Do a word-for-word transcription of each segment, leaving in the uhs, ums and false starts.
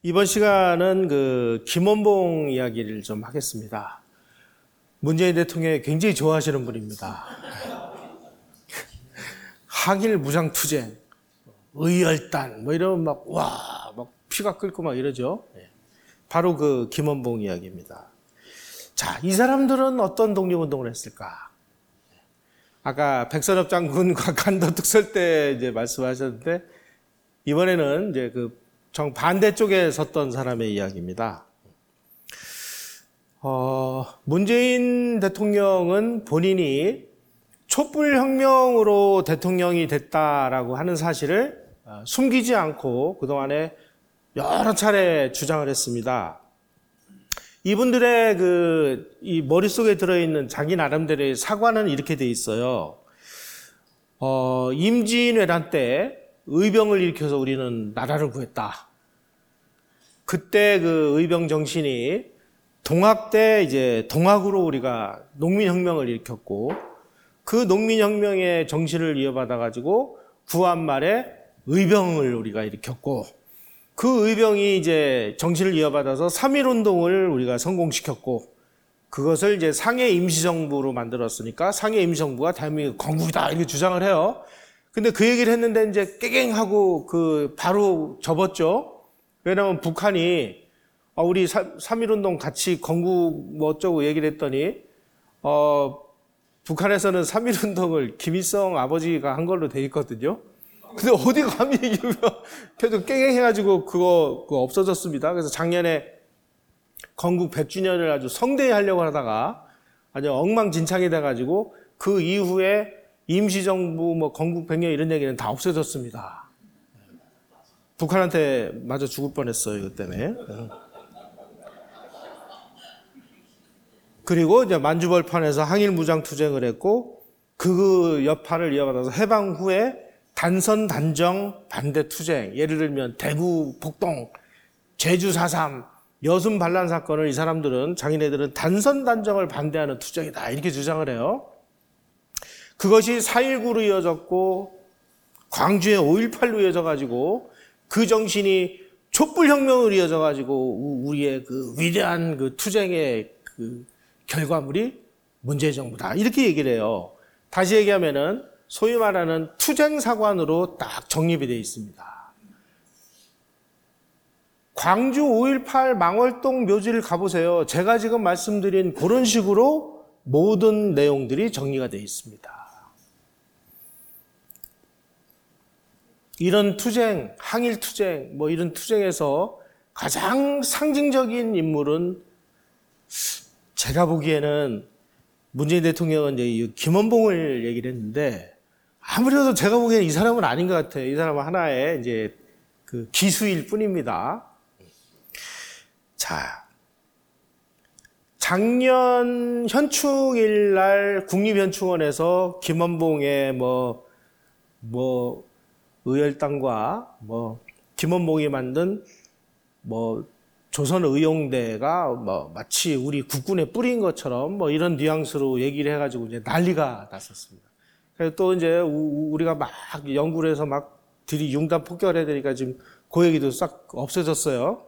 이번 시간은 그 김원봉 이야기를 좀 하겠습니다. 문재인 대통령이 굉장히 좋아하시는 분입니다. 항일 무장투쟁, 의열단, 뭐 이러면 막, 와, 막 피가 끓고 막 이러죠. 바로 그 김원봉 이야기입니다. 자, 이 사람들은 어떤 독립운동을 했을까? 아까 백선엽 장군과 간도 특설 때 이제 말씀하셨는데, 이번에는 이제 그 정 반대쪽에 섰던 사람의 이야기입니다. 어, 문재인 대통령은 본인이 촛불혁명으로 대통령이 됐다라고 하는 사실을 숨기지 않고 그동안에 여러 차례 주장을 했습니다. 이분들의 그, 이 머릿속에 들어있는 자기 나름대로의 사과는 이렇게 돼 있어요. 어, 임진왜란 때 의병을 일으켜서 우리는 나라를 구했다. 그때 그 의병 정신이 동학 때 이제 동학으로 우리가 농민혁명을 일으켰고 그 농민혁명의 정신을 이어받아가지고 구한 말에 의병을 우리가 일으켰고 그 의병이 이제 정신을 이어받아서 삼일운동을 우리가 성공시켰고 그것을 이제 상해 임시정부로 만들었으니까 상해 임시정부가 대한민국 건국이다 이렇게 주장을 해요. 근데 그 얘기를 했는데 이제 깨갱하고 그 바로 접었죠. 왜냐하면 북한이 어, 우리 삼일운동 같이 건국 뭐 어쩌고 얘기를 했더니 어, 북한에서는 삼일운동을 김일성 아버지가 한 걸로 돼 있거든요. 근데 어디 감히 얘기하면 계속 깨갱해가지고 그거, 그거 없어졌습니다. 그래서 작년에 건국 백 주년을 아주 성대히 하려고 하다가 아주 엉망진창이 돼가지고 그 이후에 임시정부, 뭐, 건국 백년 이런 얘기는 다 없어졌습니다. 북한한테 맞아 죽을 뻔했어요, 이것 때문에. 그리고 이제 만주벌판에서 항일무장투쟁을 했고, 그 여파를 이어받아서 해방 후에 단선 단정 반대투쟁, 예를 들면 대구 폭동, 제주 사삼, 여순 반란 사건을 이 사람들은, 자기네들은 단선 단정을 반대하는 투쟁이다, 이렇게 주장을 해요. 그것이 사일구로 이어졌고 광주의 오일팔로 이어져가지고 그 정신이 촛불혁명으로 이어져가지고 우리의 그 위대한 그 투쟁의 그 결과물이 문재인 정부다 이렇게 얘기를 해요. 다시 얘기하면은 소위 말하는 투쟁사관으로 딱 정립이 되어 있습니다. 광주 오일팔 망월동 묘지를 가보세요. 제가 지금 말씀드린 그런 식으로 모든 내용들이 정리가 되어 있습니다. 이런 투쟁, 항일 투쟁, 뭐 이런 투쟁에서 가장 상징적인 인물은 제가 보기에는 문재인 대통령은 이제 김원봉을 얘기를 했는데 아무래도 제가 보기에는 이 사람은 아닌 것 같아요. 이 사람은 하나의 이제 그 기수일 뿐입니다. 자, 작년 현충일 날 국립현충원에서 김원봉의 뭐, 뭐, 의열단과 뭐 김원봉이 만든 뭐 조선의용대가 뭐 마치 우리 국군의 뿌리인 것처럼 뭐 이런 뉘앙스로 얘기를 해가지고 이제 난리가 났었습니다. 그래서 또 이제 우리가 막 연구를 해서 막 들이 융단 폭격을 해야 되니까 지금 그 얘기도 싹 없어졌어요.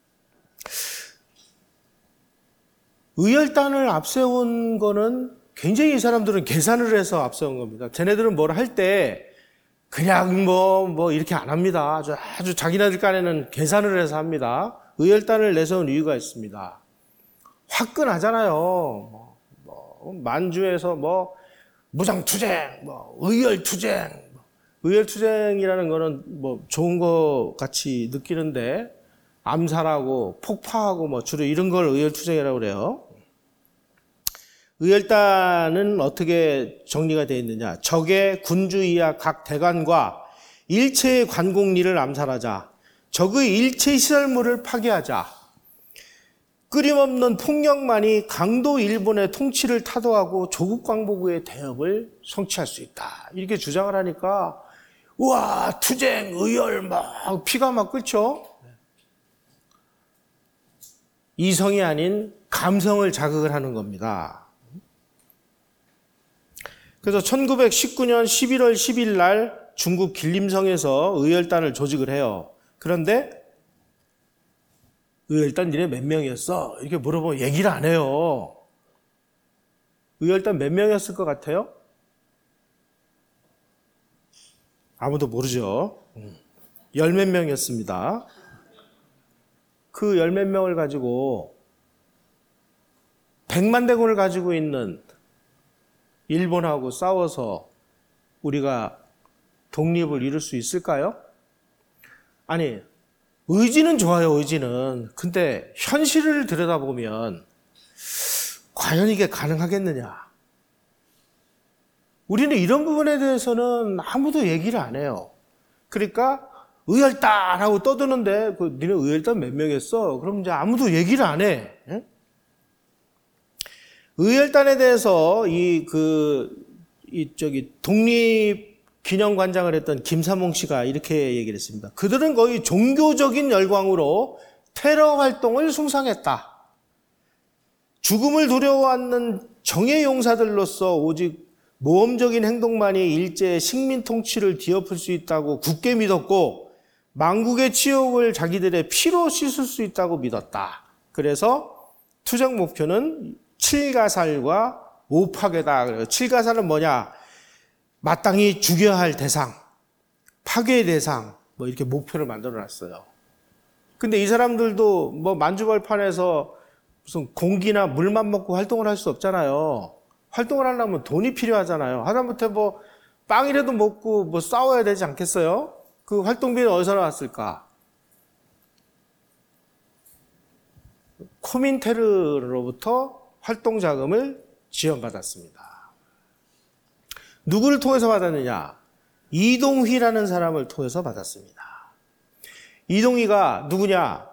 의열단을 앞세운 거는 굉장히 이 사람들은 계산을 해서 앞세운 겁니다. 쟤네들은 뭘 할 때 그냥 뭐, 뭐, 이렇게 안 합니다. 아주, 아주 자기네들 간에는 계산을 해서 합니다. 의열단을 내세운 이유가 있습니다. 화끈하잖아요. 뭐, 뭐 만주에서 뭐, 무장투쟁, 뭐, 의열투쟁. 의열투쟁이라는 거는 뭐, 좋은 거 같이 느끼는데, 암살하고, 폭파하고 뭐, 주로 이런 걸 의열투쟁이라고 그래요. 의열단은 어떻게 정리가 되어 있느냐. 적의 군주 이하 각 대관과 일체의 관공리를 암살하자. 적의 일체 시설물을 파괴하자. 끊임없는 폭력만이 강도 일본의 통치를 타도하고 조국 광복의 대업을 성취할 수 있다. 이렇게 주장을 하니까 우와 투쟁, 의열 막 피가 막 끓죠. 이성이 아닌 감성을 자극을 하는 겁니다. 그래서 천구백십구 년 십일월 십일 날 중국 길림성에서 의열단을 조직을 해요. 그런데 의열단 니네 몇 명이었어? 이렇게 물어보면 얘기를 안 해요. 의열단 몇 명이었을 것 같아요? 아무도 모르죠. 열 몇 명이었습니다. 그 열 몇 명을 가지고 백만 대군을 가지고 있는 일본하고 싸워서 우리가 독립을 이룰 수 있을까요? 아니, 의지는 좋아요, 의지는. 근데 현실을 들여다보면 과연 이게 가능하겠느냐? 우리는 이런 부분에 대해서는 아무도 얘기를 안 해요. 그러니까 의열단 하고 떠드는데 그 니네 의열단 몇 명이었어? 그럼 이제 아무도 얘기를 안 해. 예? 의열단에 대해서 이 그 이 저기 독립 기념관장을 했던 김삼홍 씨가 이렇게 얘기를 했습니다. 그들은 거의 종교적인 열광으로 테러 활동을 숭상했다. 죽음을 두려워하는 정예 용사들로서 오직 모험적인 행동만이 일제의 식민 통치를 뒤엎을 수 있다고 굳게 믿었고 망국의 치욕을 자기들의 피로 씻을 수 있다고 믿었다. 그래서 투쟁 목표는 칠가살과 오파괴다. 칠가살은 뭐냐? 마땅히 죽여야 할 대상, 파괴의 대상, 뭐 이렇게 목표를 만들어 놨어요. 근데 이 사람들도 뭐 만주벌판에서 무슨 공기나 물만 먹고 활동을 할 수 없잖아요. 활동을 하려면 돈이 필요하잖아요. 하다못해 뭐 빵이라도 먹고 뭐 싸워야 되지 않겠어요? 그 활동비는 어디서 나왔을까? 코민테르로부터 활동 자금을 지원받았습니다. 누구를 통해서 받았느냐? 이동휘라는 사람을 통해서 받았습니다. 이동휘가 누구냐?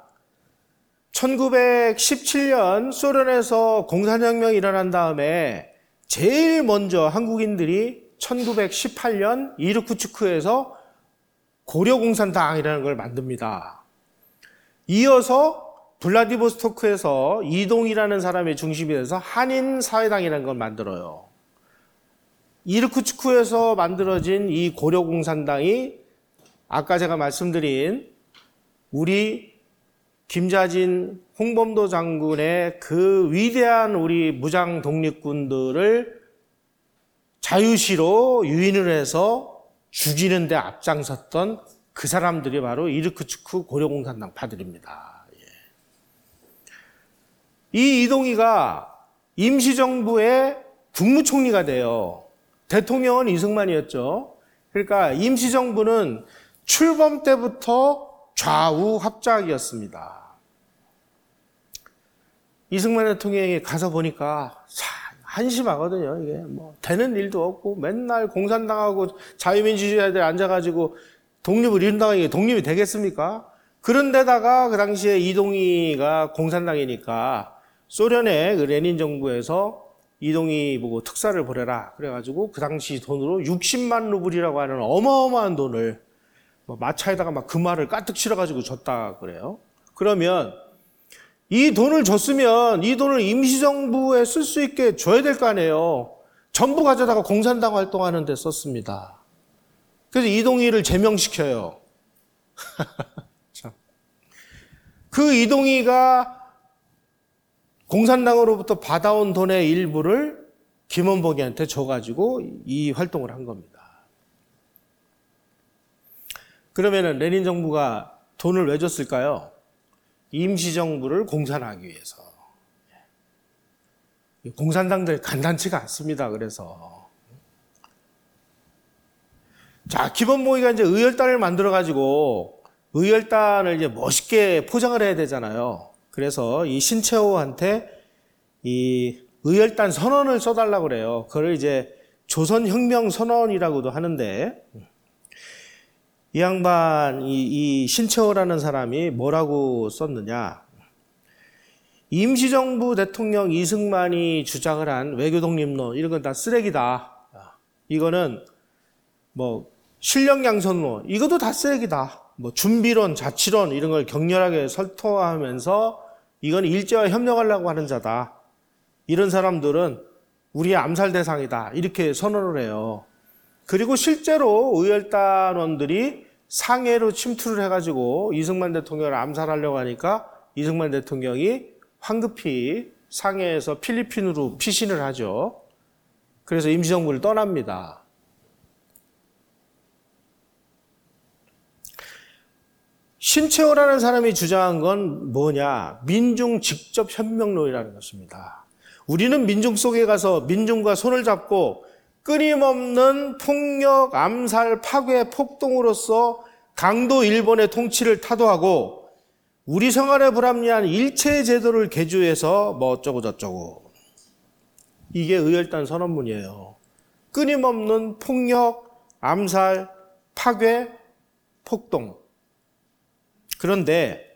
천구백십칠 년 소련에서 공산혁명이 일어난 다음에 제일 먼저 한국인들이 천구백십팔 년 이르쿠츠크에서 고려공산당이라는 걸 만듭니다. 이어서 블라디보스토크에서 이동휘라는 사람의 중심이 돼서 한인사회당이라는 걸 만들어요. 이르쿠츠크에서 만들어진 이 고려공산당이 아까 제가 말씀드린 우리 김자진, 홍범도 장군의 그 위대한 우리 무장 독립군들을 자유시로 유인을 해서 죽이는 데 앞장섰던 그 사람들이 바로 이르쿠츠크 고려공산당 파들입니다. 이 이동희가 임시정부의 국무총리가 돼요. 대통령은 이승만이었죠. 그러니까 임시정부는 출범 때부터 좌우 합작이었습니다. 이승만 대통령이 가서 보니까 한심하거든요. 이게 뭐 되는 일도 없고 맨날 공산당하고 자유민주주의자들 앉아가지고 독립을 이룬다고 이게 독립이 되겠습니까? 그런데다가 그 당시에 이동희가 공산당이니까 소련의 그 레닌 정부에서 이동희 보고 특사를 보내라. 그래가지고 그 당시 돈으로 육십만 루블이라고 하는 어마어마한 돈을 뭐 마차에다가 막 금화를 가득 실어가지고 줬다 그래요. 그러면 이 돈을 줬으면 이 돈을 임시정부에 쓸 수 있게 줘야 될 거 아니에요. 전부 가져다가 공산당 활동하는 데 썼습니다. 그래서 이동희를 제명시켜요. 그 이동희가 공산당으로부터 받아온 돈의 일부를 김원복이한테 줘가지고 이 활동을 한 겁니다. 그러면은 레닌 정부가 돈을 왜 줬을까요? 임시정부를 공산하기 위해서. 공산당들 간단치가 않습니다. 그래서. 자, 김원복이가 이제 의열단을 만들어가지고 의열단을 이제 멋있게 포장을 해야 되잖아요. 그래서 이 신채호한테 이 의열단 선언을 써달라고 그래요. 그걸 이제 조선혁명 선언이라고도 하는데, 이 양반, 이, 이 신채호라는 사람이 뭐라고 썼느냐. 임시정부 대통령 이승만이 주장을 한 외교독립론, 이런 건 다 쓰레기다. 이거는 뭐 실력양선론, 이것도 다 쓰레기다. 뭐 준비론, 자치론 이런 걸 격렬하게 설토하면서 이건 일제와 협력하려고 하는 자다. 이런 사람들은 우리의 암살 대상이다. 이렇게 선언을 해요. 그리고 실제로 의열단원들이 상해로 침투를 해가지고 이승만 대통령을 암살하려고 하니까 이승만 대통령이 황급히 상해에서 필리핀으로 피신을 하죠. 그래서 임시정부를 떠납니다. 신채호라는 사람이 주장한 건 뭐냐? 민중 직접 협명론이라는 것입니다. 우리는 민중 속에 가서 민중과 손을 잡고 끊임없는 폭력, 암살, 파괴, 폭동으로서 강도 일본의 통치를 타도하고 우리 생활에 불합리한 일체의 제도를 개조해서 뭐 어쩌고 저쩌고. 이게 의열단 선언문이에요. 끊임없는 폭력, 암살, 파괴, 폭동. 그런데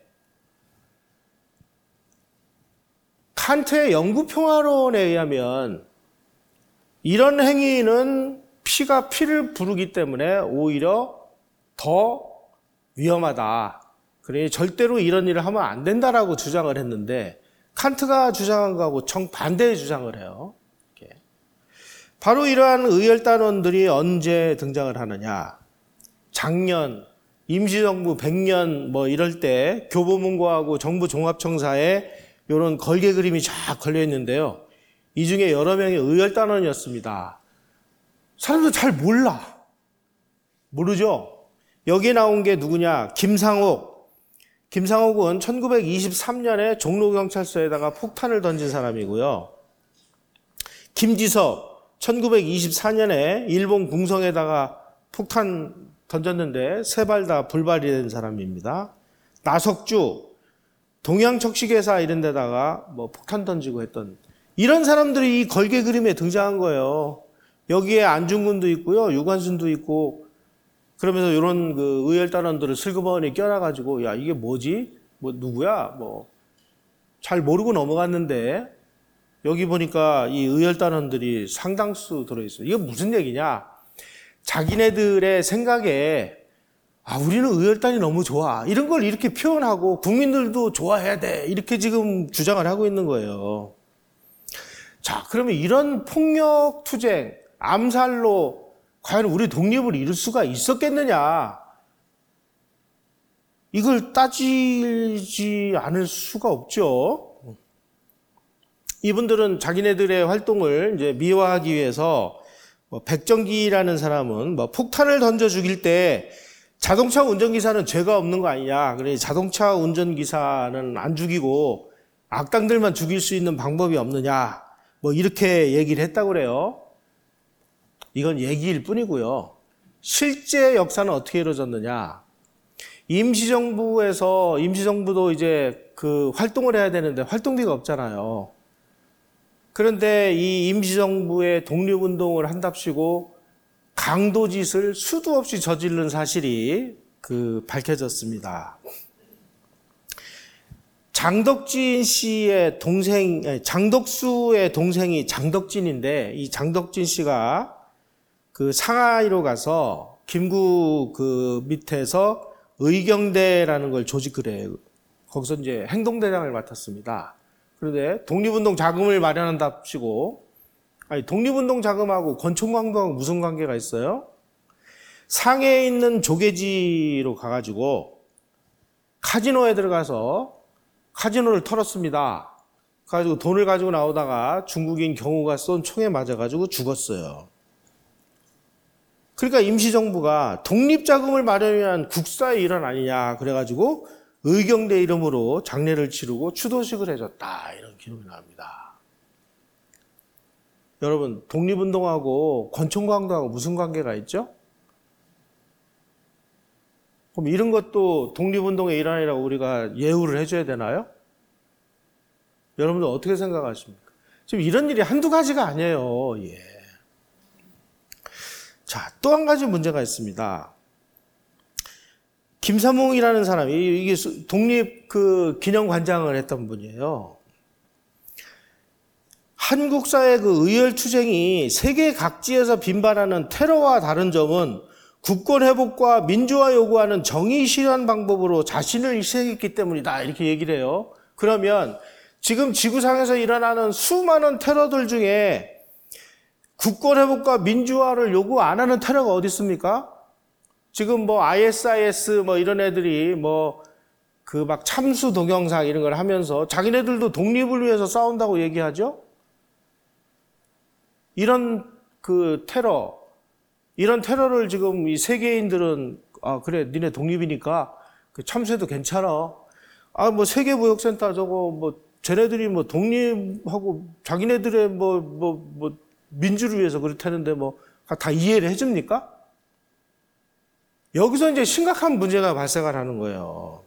칸트의 영구평화론에 의하면 이런 행위는 피가 피를 부르기 때문에 오히려 더 위험하다. 그러니 절대로 이런 일을 하면 안 된다라고 주장을 했는데 칸트가 주장한 거하고 정반대의 주장을 해요. 이렇게. 바로 이러한 의열단원들이 언제 등장을 하느냐. 작년 임시정부 백 년 뭐 이럴 때 교보문고하고 정부 종합청사에 이런 걸개 그림이 쫙 걸려 있는데요. 이 중에 여러 명이 의열단원이었습니다. 사람들 잘 몰라. 모르죠? 여기 나온 게 누구냐? 김상옥. 김상옥은 천구백이십삼 년에 종로경찰서에다가 폭탄을 던진 사람이고요. 김지섭, 천구백이십사 년에 일본 궁성에다가 폭탄 던졌는데 세 발 다 불발이 된 사람입니다. 나석주, 동양척식회사 이런 데다가 뭐 폭탄 던지고 했던 이런 사람들이 이 걸개 그림에 등장한 거예요. 여기에 안중근도 있고요, 유관순도 있고 그러면서 이런 그 의열단원들을 슬그머니 껴놔가지고 야 이게 뭐지? 뭐 누구야? 뭐 잘 모르고 넘어갔는데 여기 보니까 이 의열단원들이 상당수 들어있어요. 이게 무슨 얘기냐? 자기네들의 생각에 아 우리는 의열단이 너무 좋아 이런 걸 이렇게 표현하고 국민들도 좋아해야 돼 이렇게 지금 주장을 하고 있는 거예요. 자 그러면 이런 폭력 투쟁 암살로 과연 우리 독립을 이룰 수가 있었겠느냐 이걸 따지지 않을 수가 없죠. 이분들은 자기네들의 활동을 이제 미화하기 위해서 뭐 백정기라는 사람은 뭐 폭탄을 던져 죽일 때 자동차 운전기사는 죄가 없는 거 아니냐. 그래 자동차 운전기사는 안 죽이고 악당들만 죽일 수 있는 방법이 없느냐. 뭐 이렇게 얘기를 했다고 그래요. 이건 얘기일 뿐이고요. 실제 역사는 어떻게 이루어졌느냐. 임시정부에서 임시정부도 이제 그 활동을 해야 되는데 활동비가 없잖아요. 그런데 이 임시정부의 독립운동을 한답시고 강도짓을 수도 없이 저지른 사실이 그 밝혀졌습니다. 장덕진 씨의 동생, 장덕수의 동생이 장덕진인데 이 장덕진 씨가 그 상하이로 가서 김구 그 밑에서 의경대라는 걸 조직을 해요. 거기서 이제 행동대장을 맡았습니다. 그런데 독립운동 자금을 마련한답시고 아니 독립운동 자금하고 권총광도하고 무슨 관계가 있어요? 상해에 있는 조개지로 가가지고 카지노에 들어가서 카지노를 털었습니다. 가지고 돈을 가지고 나오다가 중국인 경호가 쏜 총에 맞아가지고 죽었어요. 그러니까 임시정부가 독립자금을 마련한 국사의 일환 아니냐 그래가지고 의경대 이름으로 장례를 치르고 추도식을 해줬다 이런 기록이 나옵니다. 여러분 독립운동하고 권총광도하고 무슨 관계가 있죠? 그럼 이런 것도 독립운동의 일환이라고 우리가 예우를 해줘야 되나요? 여러분들 어떻게 생각하십니까? 지금 이런 일이 한두 가지가 아니에요. 예. 자, 또 한 가지 문제가 있습니다. 김삼홍이라는 사람이 이게 독립 그 기념관장을 했던 분이에요. 한국사의 그 의열 투쟁이 세계 각지에서 빈발하는 테러와 다른 점은 국권 회복과 민주화 요구하는 정의 실현 방법으로 자신을 희생했기 때문이다. 이렇게 얘기를 해요. 그러면 지금 지구상에서 일어나는 수많은 테러들 중에 국권 회복과 민주화를 요구 안 하는 테러가 어디 있습니까? 지금 뭐 아이에스아이에스 뭐 이런 애들이 뭐 그 막 참수 동영상 이런 걸 하면서 자기네들도 독립을 위해서 싸운다고 얘기하죠. 이런 그 테러, 이런 테러를 지금 이 세계인들은 아 그래 니네 독립이니까 그 참수해도 괜찮아. 아 뭐 세계무역센터 저거 뭐 쟤네들이 뭐 독립하고 자기네들의 뭐 뭐 뭐 민주를 위해서 그렇다는데 뭐 다 이해를 해줍니까? 여기서 이제 심각한 문제가 발생을 하는 거예요.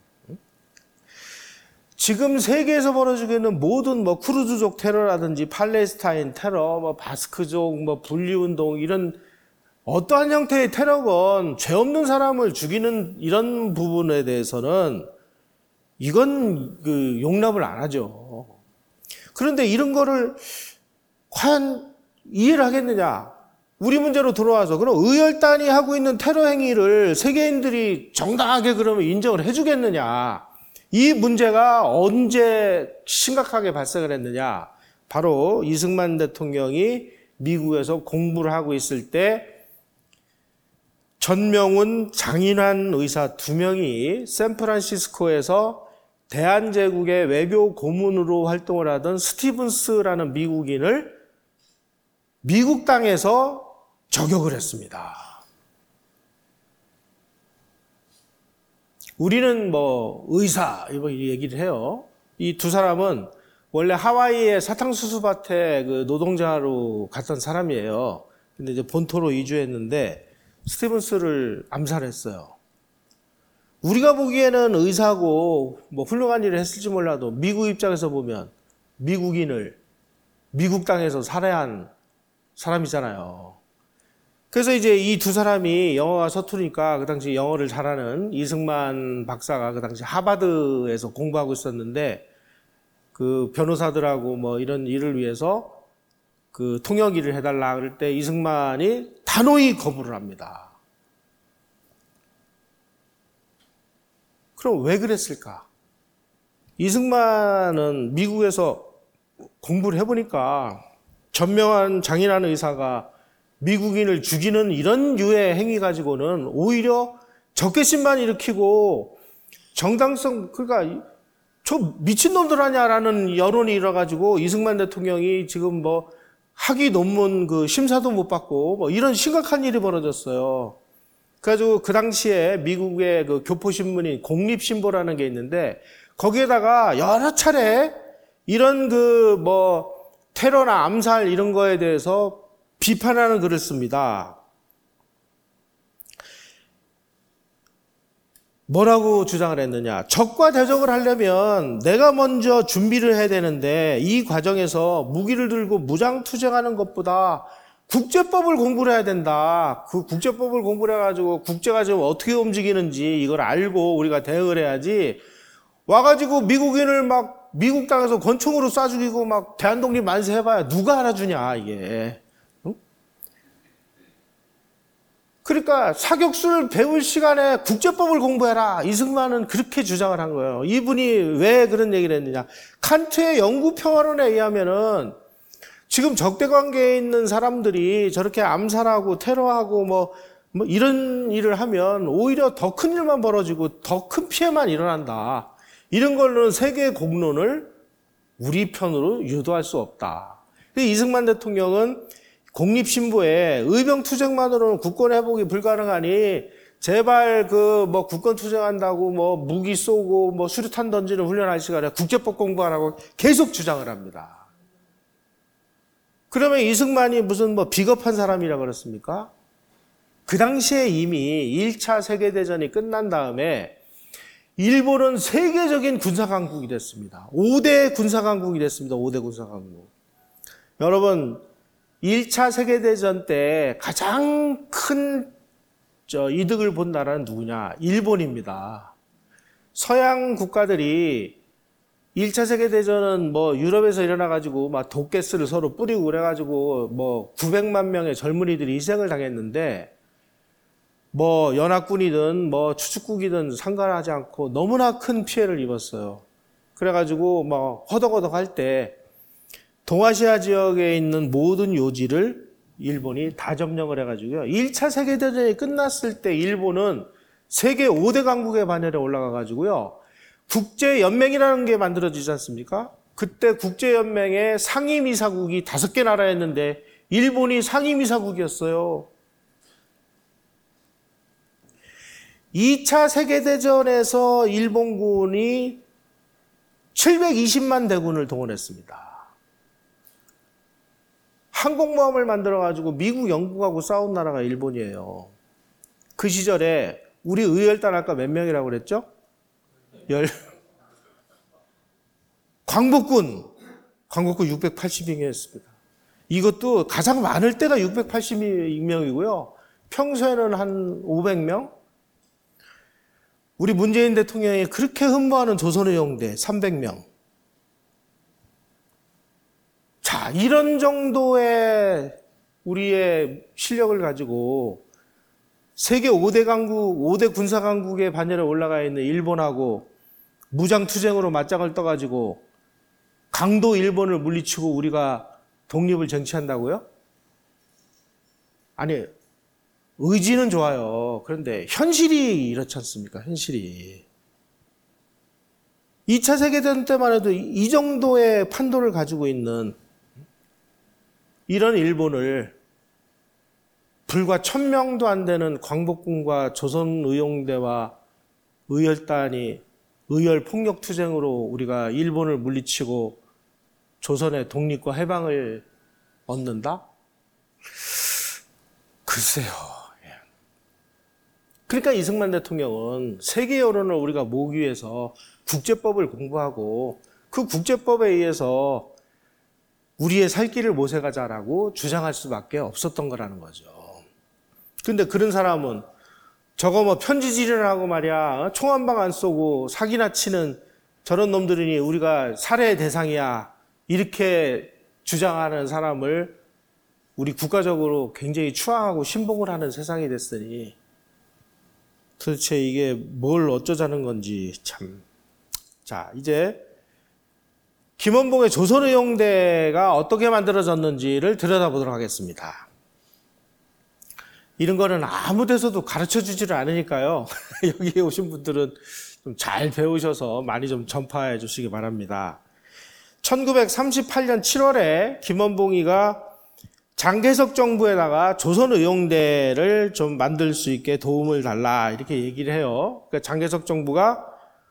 지금 세계에서 벌어지고 있는 모든 뭐 쿠르드족 테러라든지 팔레스타인 테러, 뭐 바스크족, 뭐 분리운동 이런 어떠한 형태의 테러건 죄 없는 사람을 죽이는 이런 부분에 대해서는 이건 그 용납을 안 하죠. 그런데 이런 거를 과연 이해를 하겠느냐? 우리 문제로 들어와서 그럼 의열단이 하고 있는 테러 행위를 세계인들이 정당하게 그러면 인정을 해주겠느냐? 이 문제가 언제 심각하게 발생을 했느냐? 바로 이승만 대통령이 미국에서 공부를 하고 있을 때 전명훈, 장인환 의사 두 명이 샌프란시스코에서 대한제국의 외교 고문으로 활동을 하던 스티븐스라는 미국인을 미국 땅에서 저격을 했습니다. 우리는 뭐 의사 이런 얘기를 해요. 이 두 사람은 원래 하와이의 사탕수수밭에 그 노동자로 갔던 사람이에요. 근데 이제 본토로 이주했는데 스티븐스를 암살했어요. 우리가 보기에는 의사고 뭐 훌륭한 일을 했을지 몰라도 미국 입장에서 보면 미국인을 미국 땅에서 살해한 사람이잖아요. 그래서 이제 이 두 사람이 영어가 서투르니까 그 당시 영어를 잘하는 이승만 박사가 그 당시 하버드에서 공부하고 있었는데 그 변호사들하고 뭐 이런 일을 위해서 그 통역 일을 해달라 그럴 때 이승만이 단호히 거부를 합니다. 그럼 왜 그랬을까? 이승만은 미국에서 공부를 해보니까 전명한 장인환 의사가 미국인을 죽이는 이런 류의 행위 가지고는 오히려 적개심만 일으키고 정당성, 그러니까 저 미친놈들 하냐라는 여론이 일어가지고 이승만 대통령이 지금 뭐 학위 논문 그 심사도 못 받고 뭐 이런 심각한 일이 벌어졌어요. 그래가지고 그 당시에 미국의 그 교포신문인 공립신보라는 게 있는데 거기에다가 여러 차례 이런 그 뭐 테러나 암살 이런 거에 대해서 비판하는 글을 씁니다. 뭐라고 주장을 했느냐? 적과 대적을 하려면 내가 먼저 준비를 해야 되는데 이 과정에서 무기를 들고 무장투쟁하는 것보다 국제법을 공부를 해야 된다. 그 국제법을 공부를 해가지고 국제가 지금 어떻게 움직이는지 이걸 알고 우리가 대응을 해야지 와가지고 미국인을 막 미국 땅에서 권총으로 쏴 죽이고 막 대한독립 만세 해봐야 누가 알아주냐 이게. 그러니까 사격수를 배울 시간에 국제법을 공부해라. 이승만은 그렇게 주장을 한 거예요. 이분이 왜 그런 얘기를 했느냐. 칸트의 영구평화론에 의하면은 지금 적대관계에 있는 사람들이 저렇게 암살하고 테러하고 뭐, 뭐 이런 일을 하면 오히려 더 큰 일만 벌어지고 더 큰 피해만 일어난다. 이런 걸로는 세계의 공론을 우리 편으로 유도할 수 없다. 이승만 대통령은 공립신보에 의병투쟁만으로는 국권 회복이 불가능하니 제발 그 뭐 국권 투쟁한다고 뭐 무기 쏘고 뭐 수류탄 던지는 훈련할 시간에 국제법 공부하라고 계속 주장을 합니다. 그러면 이승만이 무슨 뭐 비겁한 사람이라 그랬습니까? 그 당시에 이미 일 차 세계대전이 끝난 다음에 일본은 세계적인 군사강국이 됐습니다. 오 대 군사강국이 됐습니다. 오 대 군사강국. 여러분 일 차 세계대전 때 가장 큰 저 이득을 본 나라는 누구냐? 일본입니다. 서양 국가들이 일 차 세계대전은 뭐 유럽에서 일어나가지고 막 독가스를 서로 뿌리고 그래가지고 뭐 구백만 명의 젊은이들이 희생을 당했는데 뭐 연합군이든 뭐 추축국이든 상관하지 않고 너무나 큰 피해를 입었어요. 그래가지고 뭐 허덕허덕 할 때 동아시아 지역에 있는 모든 요지를 일본이 다 점령을 해가지고요. 일 차 세계대전이 끝났을 때 일본은 세계 오 대 강국의 반열에 올라가가지고요. 국제연맹이라는 게 만들어지지 않습니까? 그때 국제연맹의 상임이사국이 다섯 개 나라였는데 일본이 상임이사국이었어요. 이 차 세계대전에서 일본군이 칠백이십만 대군을 동원했습니다. 항공모함을 만들어가지고 미국, 영국하고 싸운 나라가 일본이에요. 그 시절에 우리 의열단 아까 몇 명이라고 그랬죠? 열. 광복군, 광복군 육백팔십 명이었습니다. 이것도 가장 많을 때가 육백팔십 명이고요. 평소에는 한 오백 명? 우리 문재인 대통령이 그렇게 흠모하는 조선의용대 삼백 명. 자, 이런 정도의 우리의 실력을 가지고 세계 오 대 강국, 오 대 군사 강국의 반열에 올라가 있는 일본하고 무장투쟁으로 맞짱을 떠가지고 강도 일본을 물리치고 우리가 독립을 쟁취한다고요? 아니, 의지는 좋아요. 그런데 현실이 이렇지 않습니까? 현실이. 이 차 세계대전 때만 해도 이 정도의 판도를 가지고 있는 이런 일본을 불과 천 명도 안 되는 광복군과 조선의용대와 의열단이 의열 폭력투쟁으로 우리가 일본을 물리치고 조선의 독립과 해방을 얻는다? 글쎄요. 그러니까 이승만 대통령은 세계 여론을 우리가 모으기 위해서 국제법을 공부하고 그 국제법에 의해서 우리의 살 길을 모색하자라고 주장할 수밖에 없었던 거라는 거죠. 근데 그런 사람은 저거 뭐 편지질을 하고 말이야, 총 한 방 안 쏘고 사기나 치는 저런 놈들이니 우리가 살해의 대상이야, 이렇게 주장하는 사람을 우리 국가적으로 굉장히 추앙하고 신봉을 하는 세상이 됐으니 도대체 이게 뭘 어쩌자는 건지 참. 자, 이제 김원봉의 조선의용대가 어떻게 만들어졌는지를 들여다보도록 하겠습니다. 이런 거는 아무 데서도 가르쳐 주지를 않으니까요. 여기에 오신 분들은 좀 잘 배우셔서 많이 좀 전파해 주시기 바랍니다. 천구백삼십팔 년 칠월에 김원봉이가 장개석 정부에다가 조선의용대를 좀 만들 수 있게 도움을 달라 이렇게 얘기를 해요. 그러니까 장개석 정부가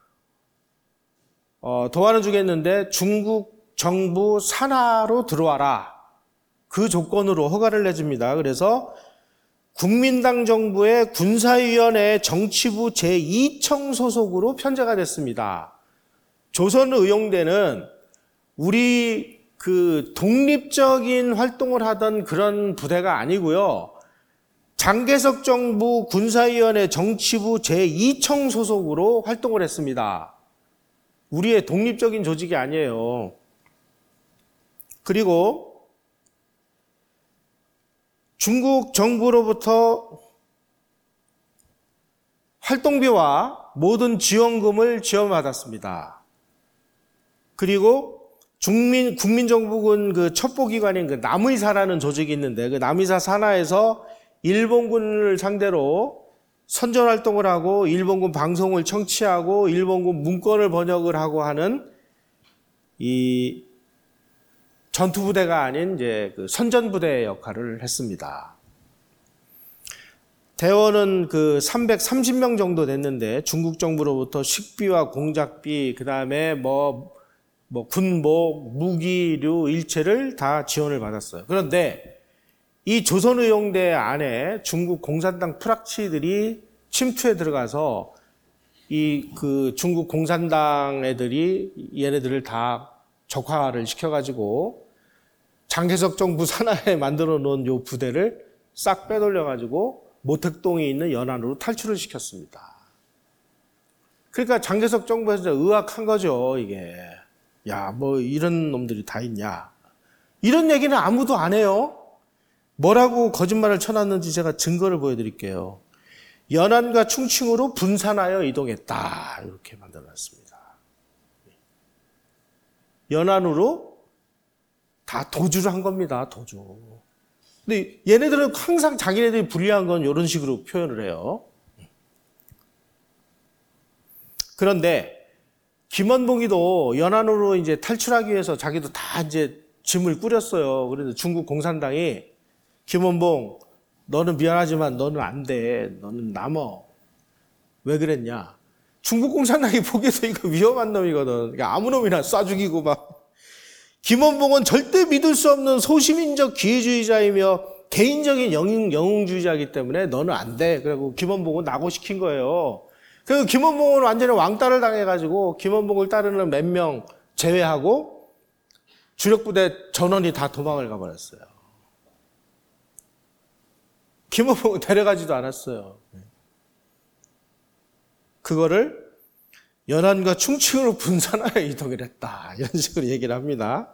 어, 도와는 주겠는데 중국 정부 산하로 들어와라. 그 조건으로 허가를 내줍니다. 그래서 국민당 정부의 군사위원회 정치부 제이 청 소속으로 편제가 됐습니다. 조선의용대는 우리 그 독립적인 활동을 하던 그런 부대가 아니고요. 장개석 정부 군사위원회 정치부 제이 청 소속으로 활동을 했습니다. 우리의 독립적인 조직이 아니에요. 그리고 중국 정부로부터 활동비와 모든 지원금을 지원받았습니다. 그리고 국민, 국민정부군 그 첩보기관인 그 남의사라는 조직이 있는데 그 남의사 산하에서 일본군을 상대로 선전활동을 하고 일본군 방송을 청취하고 일본군 문건을 번역을 하고 하는 이 전투부대가 아닌 이제 그 선전부대의 역할을 했습니다. 대원은 그 삼백삼십 명 정도 됐는데 중국 정부로부터 식비와 공작비, 그 다음에 뭐, 뭐 군복, 무기류 일체를 다 지원을 받았어요. 그런데 이 조선의용대 안에 중국 공산당 프락치들이 침투해 들어가서 이 그 중국 공산당 애들이 얘네들을 다 적화를 시켜가지고 장개석 정부 산하에 만들어 놓은 요 부대를 싹 빼돌려가지고 모택동에 있는 연안으로 탈출을 시켰습니다. 그러니까 장개석 정부에서 의학한 거죠, 이게. 야, 뭐 이런 놈들이 다 있냐. 이런 얘기는 아무도 안 해요. 뭐라고 거짓말을 쳐놨는지 제가 증거를 보여드릴게요. 연안과 충칭으로 분산하여 이동했다. 이렇게 만들어놨습니다. 연안으로 다 도주를 한 겁니다. 도주. 근데 얘네들은 항상 자기네들이 불리한 건 이런 식으로 표현을 해요. 그런데 김원봉이도 연안으로 이제 탈출하기 위해서 자기도 다 이제 짐을 꾸렸어요. 그래서 중국 공산당이 김원봉, 너는 미안하지만 너는 안 돼. 너는 남어. 왜 그랬냐? 중국 공산당이 보기에도 이거 위험한 놈이거든. 그러니까 아무 놈이나 쏴 죽이고 막. 김원봉은 절대 믿을 수 없는 소시민적 기회주의자이며 개인적인 영웅, 영웅주의자이기 때문에 너는 안 돼. 그리고 김원봉은 낙오시킨 거예요. 그리고 김원봉은 완전히 왕따를 당해가지고 김원봉을 따르는 몇 명 제외하고 주력부대 전원이 다 도망을 가버렸어요. 김원봉은 데려가지도 않았어요. 그거를 연안과 충칭으로 분산하여 이동을 했다. 이런 식으로 얘기를 합니다.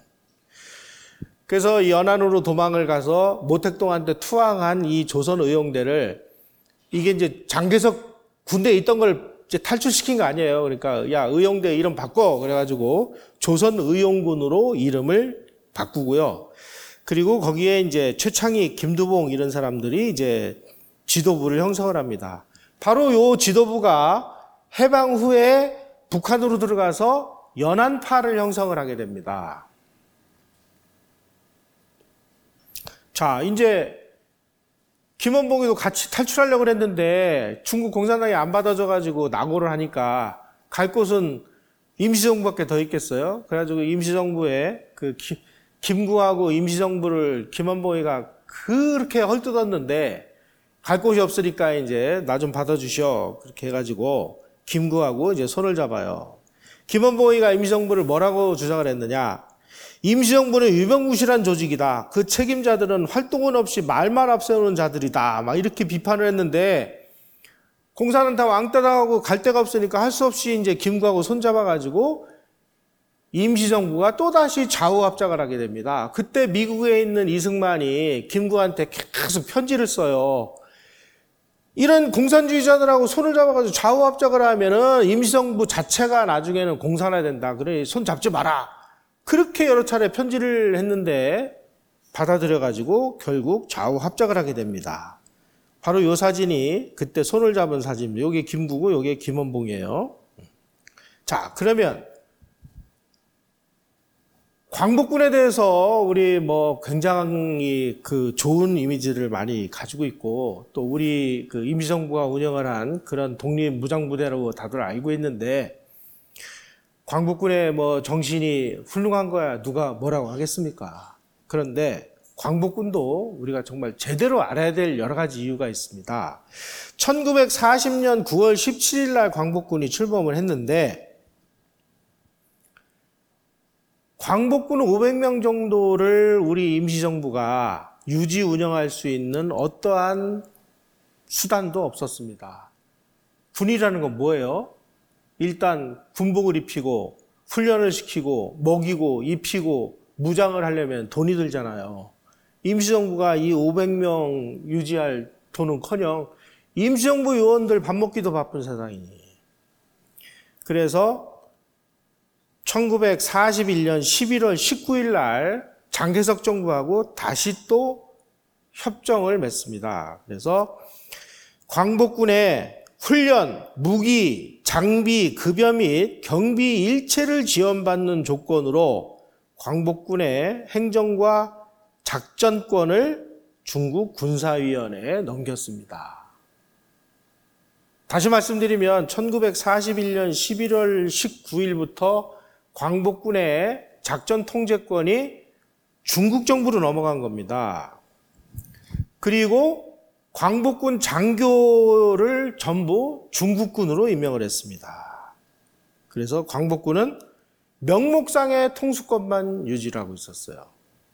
그래서 연안으로 도망을 가서 모택동한테 투항한 이 조선 의용대를 이게 이제 장개석 군대에 있던 걸 이제 탈출시킨 거 아니에요. 그러니까 야, 의용대 이름 바꿔. 그래가지고 조선 의용군으로 이름을 바꾸고요. 그리고 거기에 이제 최창익, 김두봉 이런 사람들이 이제 지도부를 형성을 합니다. 바로 요 지도부가 해방 후에 북한으로 들어가서 연안파를 형성을 하게 됩니다. 자, 이제 김원봉이도 같이 탈출하려고 했는데 중국 공산당이 안 받아줘가지고 낙오를 하니까 갈 곳은 임시정부밖에 더 있겠어요? 그래가지고 임시정부에 그 기, 김구하고 임시정부를 김원봉이가 그렇게 헐뜯었는데 갈 곳이 없으니까 이제 나 좀 받아주셔. 그렇게 해가지고 김구하고 이제 손을 잡아요. 김원봉이가 임시정부를 뭐라고 주장을 했느냐? 임시정부는 유명무실한 조직이다. 그 책임자들은 활동은 없이 말만 앞세우는 자들이다. 막 이렇게 비판을 했는데 공사는 다 왕따 당하고 갈 데가 없으니까 할 수 없이 이제 김구하고 손잡아가지고 임시정부가 또다시 좌우합작을 하게 됩니다. 그때 미국에 있는 이승만이 김구한테 계속 편지를 써요. 이런 공산주의자들하고 손을 잡아가지고 좌우합작을 하면은 임시정부 자체가 나중에는 공산화된다. 그래, 손 잡지 마라. 그렇게 여러 차례 편지를 했는데 받아들여가지고 결국 좌우합작을 하게 됩니다. 바로 이 사진이 그때 손을 잡은 사진입니다. 이게 김구고 이게 김원봉이에요. 자, 그러면 광복군에 대해서 우리 뭐 굉장히 그 좋은 이미지를 많이 가지고 있고 또 우리 그 임시정부가 운영을 한 그런 독립무장부대라고 다들 알고 있는데 광복군의 뭐 정신이 훌륭한 거야 누가 뭐라고 하겠습니까? 그런데 광복군도 우리가 정말 제대로 알아야 될 여러 가지 이유가 있습니다. 천구백사십 년 구월 십칠일 날 광복군이 출범을 했는데 광복군 오백 명 정도를 우리 임시정부가 유지 운영할 수 있는 어떠한 수단도 없었습니다. 군이라는 건 뭐예요? 일단 군복을 입히고 훈련을 시키고 먹이고 입히고 무장을 하려면 돈이 들잖아요. 임시정부가 이 오백 명 유지할 돈은커녕 임시정부 요원들 밥 먹기도 바쁜 세상이니. 그래서 천구백사십일 년 십일월 십구일 날 장개석 정부하고 다시 또 협정을 맺습니다. 그래서 광복군의 훈련, 무기, 장비, 급여 및 경비 일체를 지원받는 조건으로 광복군의 행정과 작전권을 중국 군사위원회에 넘겼습니다. 다시 말씀드리면 천구백사십일 년 십일월 십구일부터 광복군의 작전 통제권이 중국 정부로 넘어간 겁니다. 그리고 광복군 장교를 전부 중국군으로 임명을 했습니다. 그래서 광복군은 명목상의 통수권만 유지하고 있었어요.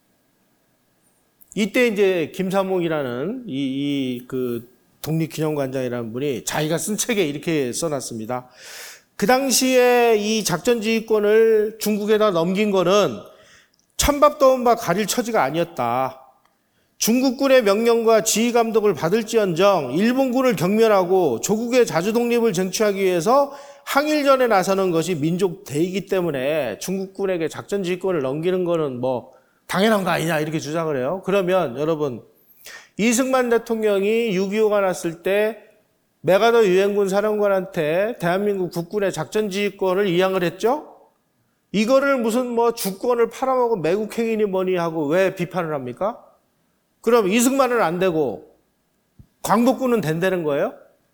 이때 이제 김삼옥이라는 이, 이 그 독립기념관장이라는 분이 자기가 쓴 책에 이렇게 써놨습니다. 그 당시에 이 작전지휘권을 중국에다 넘긴 거는 찬밥 더운 바 가릴 처지가 아니었다. 중국군의 명령과 지휘 감독을 받을지언정 일본군을 경멸하고 조국의 자주 독립을 쟁취하기 위해서 항일전에 나서는 것이 민족 대의이기 때문에 중국군에게 작전 지휘권을 넘기는 거는 뭐 당연한 거 아니냐 이렇게 주장을 해요. 그러면 여러분 이승만 대통령이 육이오가 났을 때 메가더 유엔군 사령관한테 대한민국 국군의 작전지휘권을 이양을 했죠? 이거를 무슨 뭐 주권을 팔아먹은 매국 행위니 뭐니 하고 왜 비판을 합니까? 그럼 이승만은 안 되고 광복군은 된다는 거예요?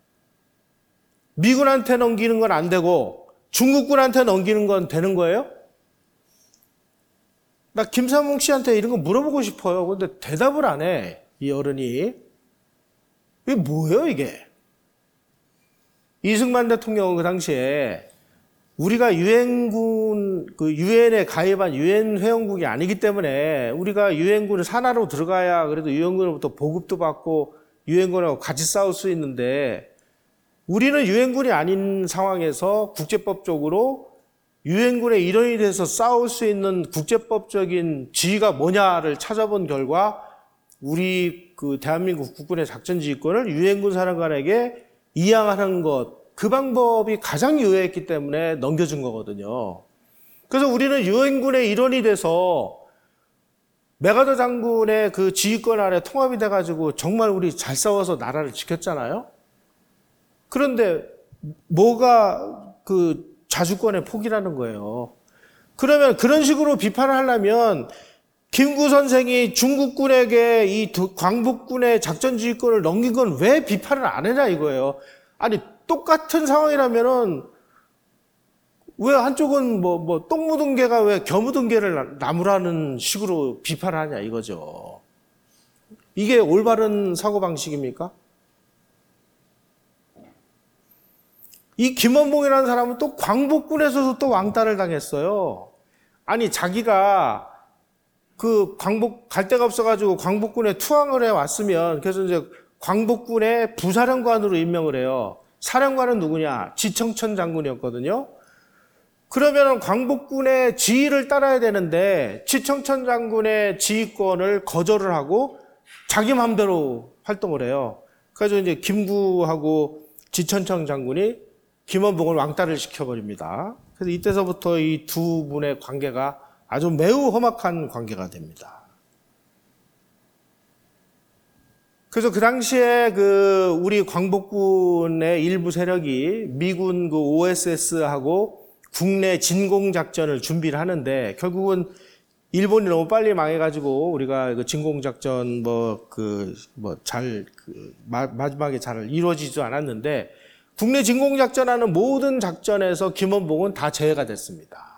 미군한테 넘기는 건 안 되고 중국군한테 넘기는 건 되는 거예요? 나 김삼봉 씨한테 이런 거 물어보고 싶어요. 근데 대답을 안 해, 이 어른이. 이게 뭐예요, 이게? 이승만 대통령은 그 당시에 우리가 유엔군, 그 유엔에 가입한 유엔 회원국이 아니기 때문에 우리가 유엔군을 산하로 들어가야 그래도 유엔군으로부터 보급도 받고 유엔군하고 같이 싸울 수 있는데 우리는 유엔군이 아닌 상황에서 국제법적으로 유엔군의 일원이 돼서 싸울 수 있는 국제법적인 지위가 뭐냐를 찾아본 결과 우리 그 대한민국 국군의 작전지휘권을 유엔군 사령관에게 이양하는 것, 그 방법이 가장 유효했기 때문에 넘겨준 거거든요. 그래서 우리는 유엔군의 일원이 돼서 메가더 장군의 그 지휘권 아래 통합이 돼가지고 정말 우리 잘 싸워서 나라를 지켰잖아요. 그런데 뭐가 그 자주권의 포기라는 거예요. 그러면 그런 식으로 비판을 하려면 김구 선생이 중국군에게 이 광복군의 작전지휘권을 넘긴 건 왜 비판을 안 하냐 이거예요. 아니 똑같은 상황이라면은 왜 한쪽은 뭐, 뭐, 똥 묻은 개가 왜 겨 묻은 개를 나무라는 식으로 비판을 하냐 이거죠. 이게 올바른 사고방식입니까? 이 김원봉이라는 사람은 또 광복군에서도 또 왕따를 당했어요. 아니, 자기가 그 광복, 갈 데가 없어가지고 광복군에 투항을 해 왔으면, 그래서 이제 광복군의 부사령관으로 임명을 해요. 사령관은 누구냐? 지청천 장군이었거든요. 그러면 광복군의 지휘를 따라야 되는데 지청천 장군의 지휘권을 거절을 하고 자기 마음대로 활동을 해요. 그래서 이제 김구하고 지청천 장군이 김원봉을 왕따를 시켜버립니다. 그래서 이때서부터 이 두 분의 관계가 아주 매우 험악한 관계가 됩니다. 그래서 그 당시에 그 우리 광복군의 일부 세력이 미군 그 오에스에스하고 국내 진공작전을 준비를 하는데 결국은 일본이 너무 빨리 망해가지고 우리가 그 진공작전 뭐 그 뭐 잘 그 마지막에 잘 이루어지지도 않았는데 국내 진공작전하는 모든 작전에서 김원봉은 다 제외가 됐습니다.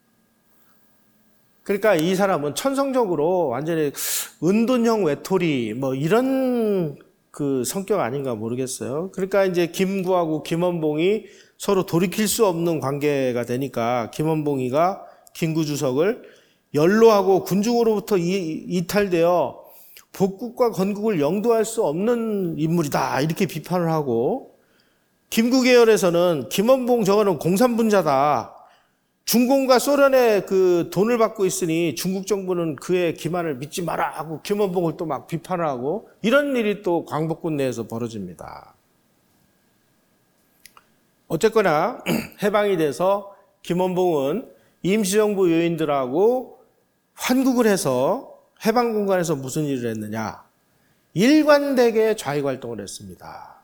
그러니까 이 사람은 천성적으로 완전히 은둔형 외톨이 뭐 이런 그 성격 아닌가 모르겠어요. 그러니까 이제 김구하고 김원봉이 서로 돌이킬 수 없는 관계가 되니까 김원봉이가 김구 주석을 연로하고 군중으로부터 이탈되어 복국과 건국을 영도할 수 없는 인물이다 이렇게 비판을 하고 김구 계열에서는 김원봉 저거는 공산분자다. 중공과 소련의 그 돈을 받고 있으니 중국 정부는 그의 기만을 믿지 마라 하고 김원봉을 또 막 비판을 하고 이런 일이 또 광복군 내에서 벌어집니다. 어쨌거나 해방이 돼서 김원봉은 임시정부 요인들하고 환국을 해서 해방 공간에서 무슨 일을 했느냐? 일관되게 좌익 활동을 했습니다.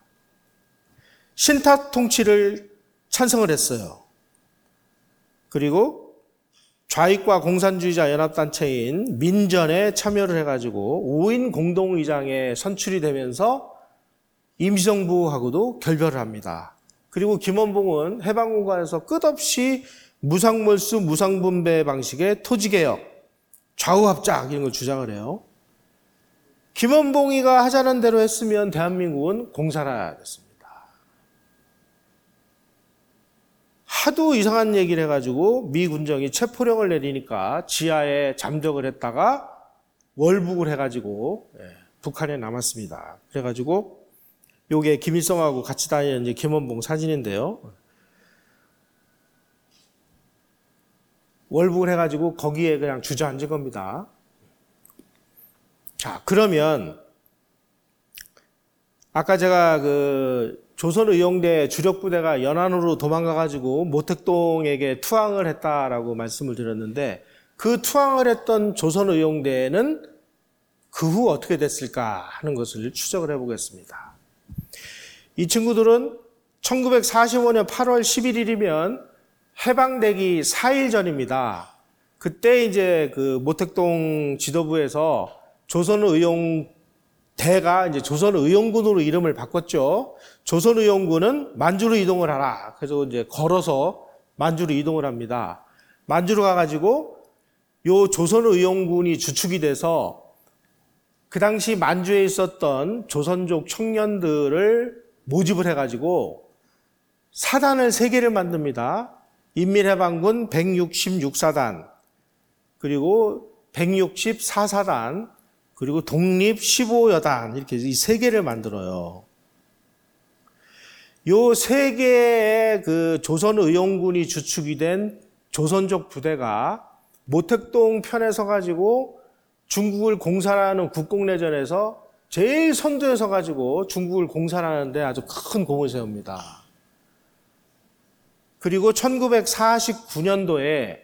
신탁 통치를 찬성을 했어요. 그리고 좌익과 공산주의자 연합단체인 민전에 참여를 해가지고 오 인 공동의장에 선출이 되면서 임시정부하고도 결별을 합니다. 그리고 김원봉은 해방공간에서 끝없이 무상몰수, 무상분배 방식의 토지개혁, 좌우합작 이런 걸 주장을 해요. 김원봉이가 하자는 대로 했으면 대한민국은 공산화됐습니다. 하도 이상한 얘기를 해가지고 미 군정이 체포령을 내리니까 지하에 잠적을 했다가 월북을 해가지고 예, 북한에 남았습니다. 그래가지고 요게 김일성하고 같이 다니는 이제 김원봉 사진인데요. 월북을 해가지고 거기에 그냥 주저앉은 겁니다. 자, 그러면 아까 제가 그 조선의용대 주력부대가 연안으로 도망가가지고 모택동에게 투항을 했다라고 말씀을 드렸는데 그 투항을 했던 조선의용대는 그 후 어떻게 됐을까 하는 것을 추적을 해보겠습니다. 이 친구들은 천구백사십오 년 팔월 십일일이면 해방되기 사 일 전입니다. 그때 이제 그 모택동 지도부에서 조선의용대가 이제 조선의용군으로 이름을 바꿨죠. 조선의용군은 만주로 이동을 하라. 그래서 이제 걸어서 만주로 이동을 합니다. 만주로 가가지고 요 조선의용군이 주축이 돼서 그 당시 만주에 있었던 조선족 청년들을 모집을 해가지고 사단을 세 개를 만듭니다. 인민해방군 백육십육 사단, 그리고 백육십사 사단, 그리고 독립 십오 여단, 이렇게 이 세 개를 만들어요. 요 세 개의 그 조선의용군이 주축이 된 조선족 부대가 모택동 편에 서가지고 중국을 공산하는 국共내전에서 제일 선두에 서가지고 중국을 공산하는데 아주 큰 공을 세웁니다. 그리고 천구백사십구 년도에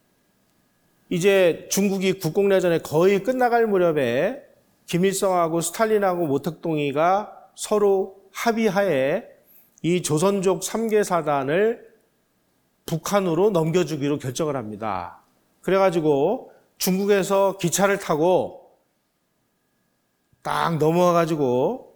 이제 중국이 국共내전에 거의 끝나갈 무렵에 김일성하고 스탈린하고 모택동이가 서로 합의하에 이 조선족 삼 개 사단을 북한으로 넘겨주기로 결정을 합니다. 그래가지고 중국에서 기차를 타고 딱 넘어와가지고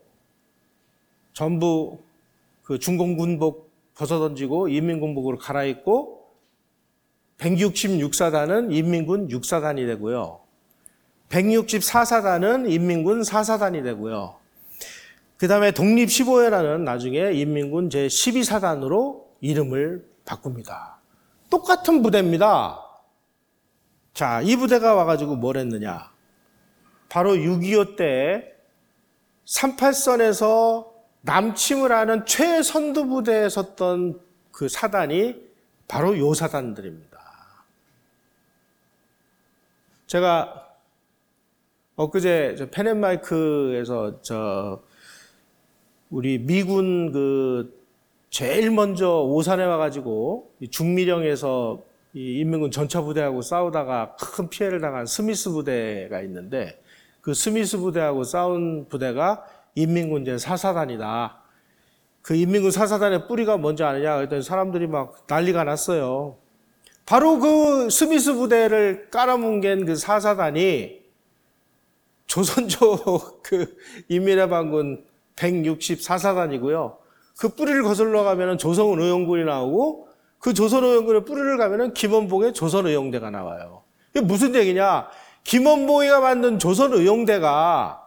전부 그 중공군복 벗어던지고 인민군복으로 갈아입고 백육십육 사단은 인민군 육 사단이 되고요. 백육십사 사단은 인민군 사 사단이 되고요. 그 다음에 독립 십오 여단은 나중에 인민군 제십이 사단으로 이름을 바꿉니다. 똑같은 부대입니다. 자, 이 부대가 와가지고 뭘 했느냐. 바로 육이오 때 삼십팔 선에서 남침을 하는 최선두 부대에 섰던 그 사단이 바로 요 사단들입니다. 제가 엊그제 저 펜앤마이크에서 저 우리 미군 그 제일 먼저 오산에 와가지고 중미령에서 이 인민군 전차 부대하고 싸우다가 큰 피해를 당한 스미스 부대가 있는데 그 스미스 부대하고 싸운 부대가 인민군 제사 사단이다. 그 인민군 사 사단의 뿌리가 뭔지 아느냐 그랬더니 사람들이 막 난리가 났어요. 바로 그 스미스 부대를 깔아뭉갠 그 사 사단이 조선족 그 인민해방군 백육십사 사단이고요. 그 뿌리를 거슬러 가면은 조선의용군이 나오고 그 조선의용군의 뿌리를 가면은 김원봉의 조선의용대가 나와요. 이게 무슨 얘기냐? 김원봉이가 만든 조선의용대가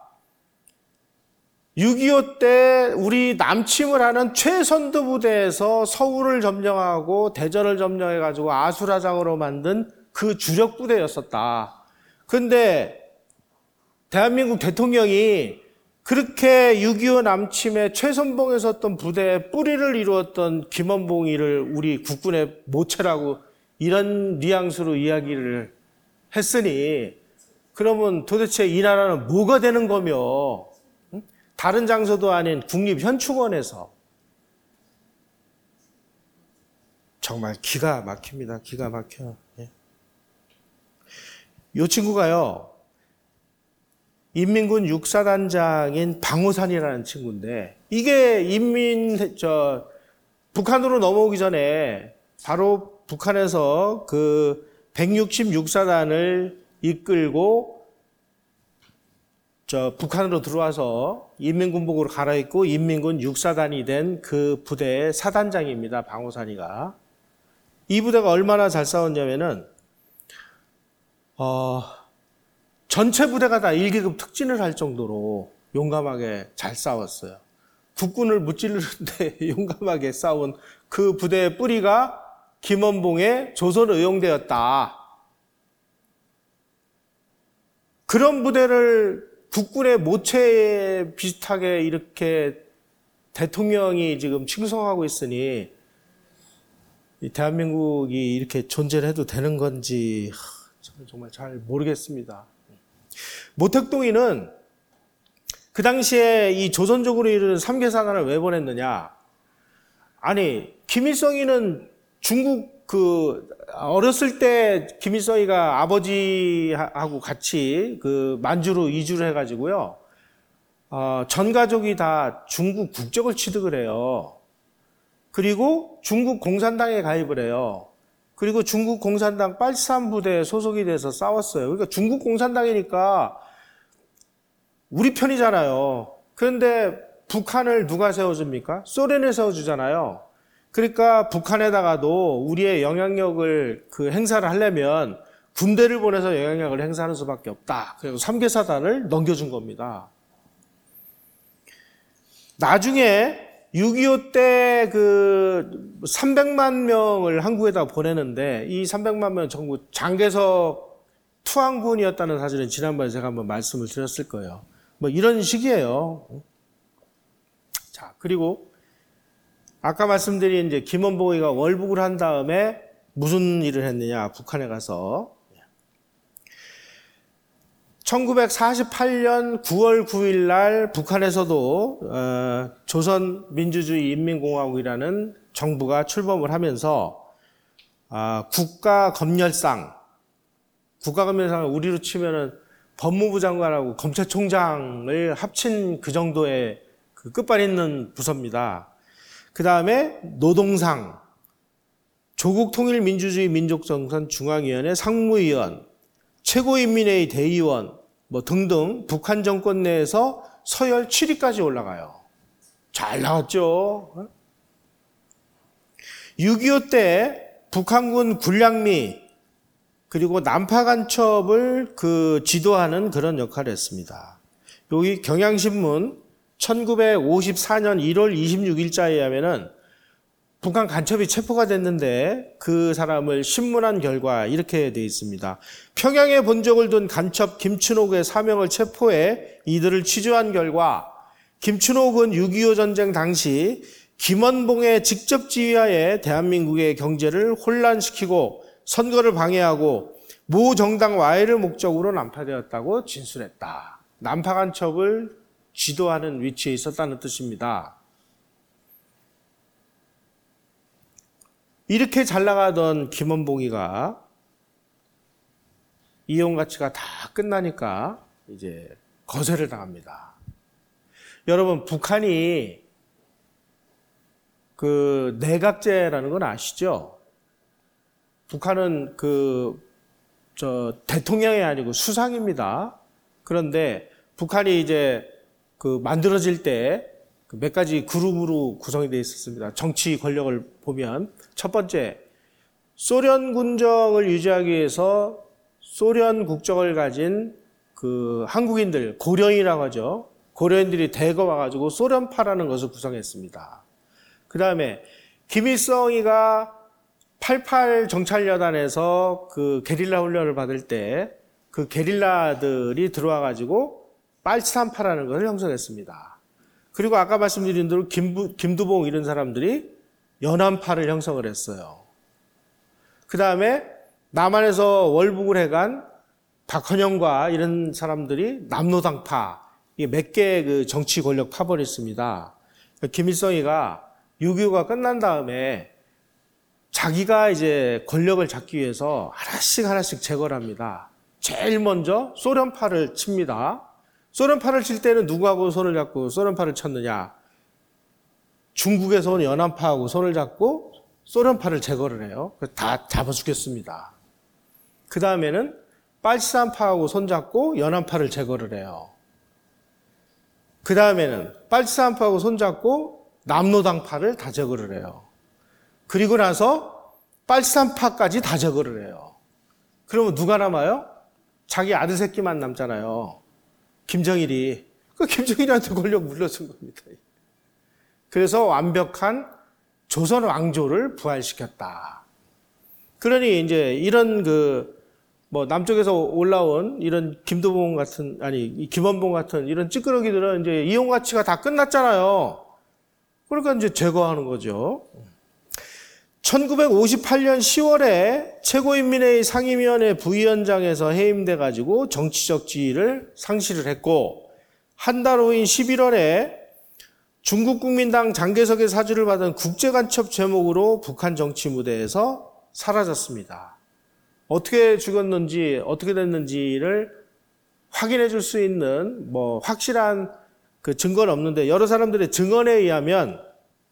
육이오 때 우리 남침을 하는 최선두 부대에서 서울을 점령하고 대전을 점령해가지고 아수라장으로 만든 그 주력 부대였었다. 그런데 대한민국 대통령이 그렇게 육이오 남침에 최선봉에 섰던 부대의 뿌리를 이루었던 김원봉이를 우리 국군의 모체라고 이런 뉘앙스로 이야기를 했으니 그러면 도대체 이 나라는 뭐가 되는 거며 다른 장소도 아닌 국립현충원에서 정말 기가 막힙니다. 기가 막혀. 이 친구가요. 인민군 육 사단장인 방호산이라는 친구인데 이게 인민 저 북한으로 넘어오기 전에 바로 북한에서 그 백육십육 사단을 이끌고 저 북한으로 들어와서 인민군복으로 갈아입고 인민군 육 사단이 된 그 부대의 사단장입니다. 방호산이가. 이 부대가 얼마나 잘 싸웠냐면은 어, 전체 부대가 다 일 기급 특진을 할 정도로 용감하게 잘 싸웠어요. 국군을 무찌르는데 용감하게 싸운 그 부대의 뿌리가 김원봉의 조선의용대였다. 그런 부대를 국군의 모체에 비슷하게 이렇게 대통령이 지금 칭송하고 있으니 대한민국이 이렇게 존재를 해도 되는 건지 정말 잘 모르겠습니다. 모택동이는 그 당시에 이 조선족으로 이르는 삼 개 사단을 왜 보냈느냐? 아니, 김일성이는 중국 그 어렸을 때 김일성이가 아버지하고 같이 그 만주로 이주를 해가지고요. 어, 전 가족이 다 중국 국적을 취득을 해요. 그리고 중국 공산당에 가입을 해요. 그리고 중국 공산당 팔십삼 부대에 소속이 돼서 싸웠어요. 그러니까 중국 공산당이니까 우리 편이잖아요. 그런데 북한을 누가 세워줍니까? 소련을 세워주잖아요. 그러니까 북한에다가도 우리의 영향력을 그 행사를 하려면 군대를 보내서 영향력을 행사하는 수밖에 없다. 그래서 삼 개 사단을 넘겨준 겁니다. 나중에 육이오 때 그 삼백만 명을 한국에다 보내는데 이 삼백만 명 전부 장개석 투항군이었다는 사실은 지난번에 제가 한번 말씀을 드렸을 거예요. 뭐 이런 식이에요. 자, 그리고 아까 말씀드린 이제 김원봉이가 월북을 한 다음에 무슨 일을 했느냐, 북한에 가서. 천구백사십팔 년 구월 구일 날 북한에서도 어, 조선민주주의인민공화국이라는 정부가 출범을 하면서 어, 국가검열상, 국가검열상을 우리로 치면은 법무부 장관하고 검찰총장을 합친 그 정도의 그 끝발 있는 부서입니다. 그 다음에 노동상, 조국통일민주주의 민족정선 중앙위원회 상무위원, 최고인민회의 대의원 뭐 등등 북한 정권 내에서 서열 칠 위까지 올라가요. 잘 나왔죠. 육이오 때 북한군 군량미 그리고 난파 간첩을 그 지도하는 그런 역할을 했습니다. 여기 경향신문 천구백오십사 년 일월 이십육일자에 의하면은 북한 간첩이 체포가 됐는데 그 사람을 신문한 결과 이렇게 되어 있습니다. 평양에 본적을 둔 간첩 김춘옥의 사명을 체포해 이들을 취조한 결과 김춘옥은 육이오 전쟁 당시 김원봉의 직접 지휘하에 대한민국의 경제를 혼란시키고 선거를 방해하고 모 정당 와해를 목적으로 난파되었다고 진술했다. 난파 간첩을 지도하는 위치에 있었다는 뜻입니다. 이렇게 잘 나가던 김원봉이가 이용 가치가 다 끝나니까 이제 거세를 당합니다. 여러분, 북한이 그 내각제라는 건 아시죠? 북한은 그 저 대통령이 아니고 수상입니다. 그런데 북한이 이제 그 만들어질 때 몇 가지 그룹으로 구성이 되어 있었습니다. 정치 권력을 보면 첫 번째, 소련 군정을 유지하기 위해서 소련 국적을 가진 그 한국인들, 고려인이라고 하죠. 고려인들이 대거 와가지고 소련파라는 것을 구성했습니다. 그 다음에 김일성이가 팔십팔 정찰여단에서 그 게릴라 훈련을 받을 때 그 게릴라들이 들어와가지고 팔십삼파라는 것을 형성했습니다. 그리고 아까 말씀드린 대로 김부, 김두봉 이런 사람들이 연안파를 형성을 했어요. 그 다음에 남한에서 월북을 해간 박헌영과 이런 사람들이 남노당파, 몇 개의 그 정치 권력 파벌이 있습니다. 김일성이가 육이오가 끝난 다음에 자기가 이제 권력을 잡기 위해서 하나씩 하나씩 제거를 합니다. 제일 먼저 소련파를 칩니다. 소련파를 칠 때는 누구하고 손을 잡고 소련파를 쳤느냐? 중국에서 온 연안파하고 손을 잡고 소련파를 제거를 해요. 다 잡아 죽였습니다. 그 다음에는 팔십삼파하고 손잡고 연안파를 제거를 해요. 그 다음에는 팔십삼파하고 손잡고 남노당파를 다 제거를 해요. 그리고 나서 팔십삼파까지 다 제거를 해요. 그러면 누가 남아요? 자기 아들 새끼만 남잖아요. 김정일이. 그 김정일한테 권력 물려준 겁니다. 그래서 완벽한 조선 왕조를 부활시켰다. 그러니 이제 이런 그 뭐 남쪽에서 올라온 이런 김두봉 같은, 아니 김원봉 같은 이런 찌끄러기들은 이제 이용 가치가 다 끝났잖아요. 그러니까 이제 제거하는 거죠. 천구백오십팔 년 시월에 최고인민회의 상임위원회 부위원장에서 해임돼 가지고 정치적 지위를 상실을 했고, 한 달 후인 십일월에 중국국민당 장개석의 사주를 받은 국제간첩 제목으로 북한 정치 무대에서 사라졌습니다. 어떻게 죽었는지 어떻게 됐는지를 확인해 줄 수 있는 뭐 확실한 그 증거는 없는데 여러 사람들의 증언에 의하면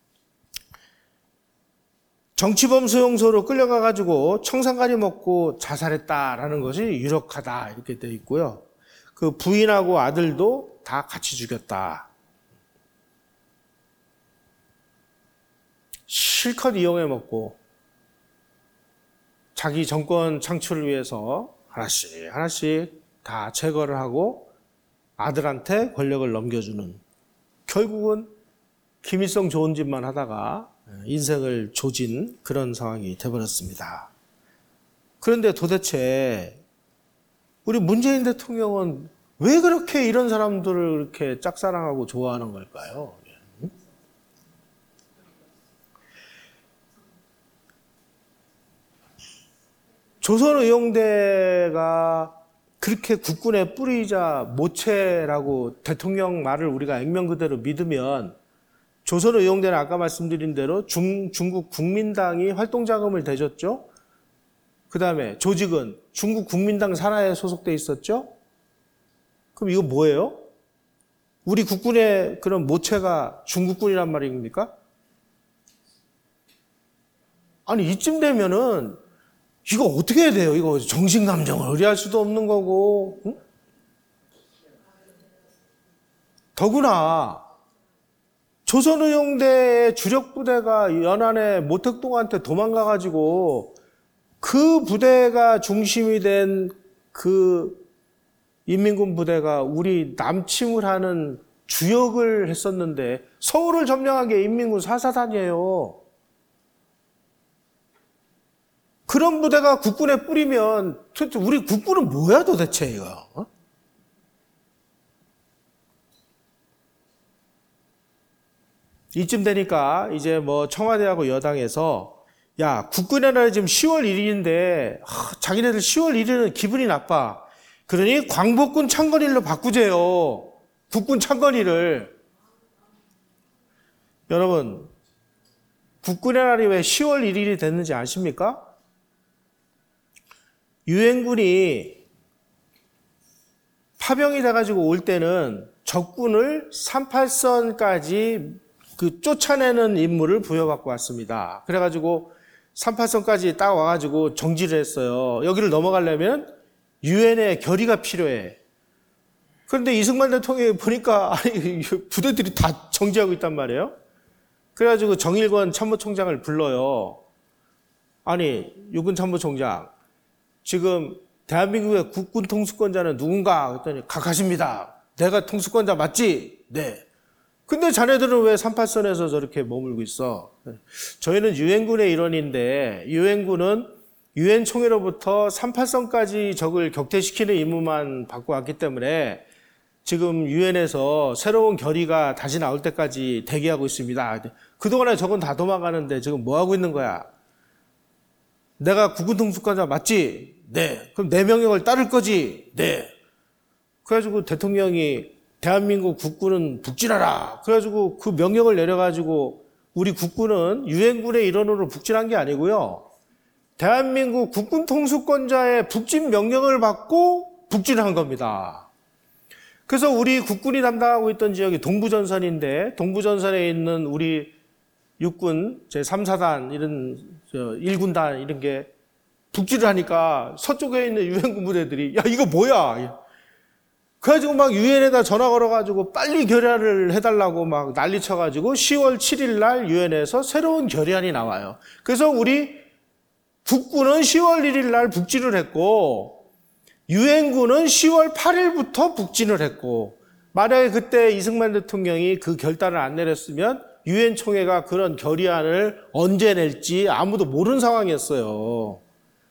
정치범 수용소로 끌려가 가지고 청산가리 먹고 자살했다라는 것이 유력하다 이렇게 돼 있고요. 그 부인하고 아들도 다 같이 죽였다. 실컷 이용해 먹고 자기 정권 창출을 위해서 하나씩 하나씩 다 제거를 하고 아들한테 권력을 넘겨주는, 결국은 김일성 좋은 짓만 하다가 인생을 조진 그런 상황이 되어버렸습니다. 그런데 도대체 우리 문재인 대통령은 왜 그렇게 이런 사람들을 그렇게 짝사랑하고 좋아하는 걸까요? 조선의용대가 그렇게 국군의 뿌리이자 모체라고 대통령 말을 우리가 액면 그대로 믿으면 조선의용대는 아까 말씀드린 대로 중, 중국 국민당이 활동자금을 대줬죠. 그 다음에 조직은 중국 국민당 산하에 소속돼 있었죠. 그럼 이거 뭐예요? 우리 국군의 그런 모체가 중국군이란 말입니까? 아니 이쯤 되면은 이거 어떻게 해야 돼요? 이거 정신감정을 의뢰할 수도 없는 거고. 응? 더구나 조선의용대의 주력 부대가 연안에 모택동한테 도망가가지고 그 부대가 중심이 된 그 인민군 부대가 우리 남침을 하는 주역을 했었는데 서울을 점령한 게 인민군 사사단이에요. 그런 부대가 국군에 뿌리면 도대체 우리 국군은 뭐야 도대체 이거? 어? 이쯤 되니까 이제 뭐 청와대하고 여당에서 야 국군의 날이 지금 시월 일일인데 하, 자기네들 시월 일일은 기분이 나빠. 그러니 광복군 창건일로 바꾸재요. 국군 창건일을. 여러분 국군의 날이 왜 시월 일일이 됐는지 아십니까? 유엔군이 파병이 돼가지고 올 때는 적군을 삼팔선까지 그 쫓아내는 임무를 부여받고 왔습니다. 그래가지고 삼팔선까지 딱 와가지고 정지를 했어요. 여기를 넘어가려면 유엔의 결의가 필요해. 그런데 이승만 대통령이 보니까 아니 부대들이 다 정지하고 있단 말이에요. 그래가지고 정일권 참모총장을 불러요. 아니 육군 참모총장 지금 대한민국의 국군 통수권자는 누군가? 그랬더니 각하십니다. 내가 통수권자 맞지? 네. 근데 자네들은 왜 삼팔선에서 저렇게 머물고 있어? 저희는 유엔군의 일원인데 유엔군은 유엔 총회로부터 삼팔선까지 적을 격퇴시키는 임무만 받고 왔기 때문에 지금 유엔에서 새로운 결의가 다시 나올 때까지 대기하고 있습니다. 그동안에 적은 다 도망가는데 지금 뭐 하고 있는 거야? 내가 국군 통수권자 맞지? 네. 그럼 내 명령을 따를 거지? 네. 그래가지고 대통령이 대한민국 국군은 북진하라. 그래가지고 그 명령을 내려가지고 우리 국군은 유엔군의 일원으로 북진한 게 아니고요. 대한민국 국군 통수권자의 북진 명령을 받고 북진한 겁니다. 그래서 우리 국군이 담당하고 있던 지역이 동부전선인데 동부전선에 있는 우리 육군 제삼 사단 이런 일 군단 이런 게 북진을 하니까 서쪽에 있는 유엔군 부대들이 야 이거 뭐야? 그래가지고 막 유엔에다 전화 걸어가지고 빨리 결의안을 해달라고 막 난리 쳐가지고 시월 칠일 날 유엔에서 새로운 결의안이 나와요. 그래서 우리 국군은 시월 일일 날 북진을 했고 유엔군은 시월 팔일부터 북진을 했고 만약에 그때 이승만 대통령이 그 결단을 안 내렸으면 유엔 총회가 그런 결의안을 언제 낼지 아무도 모르는 상황이었어요.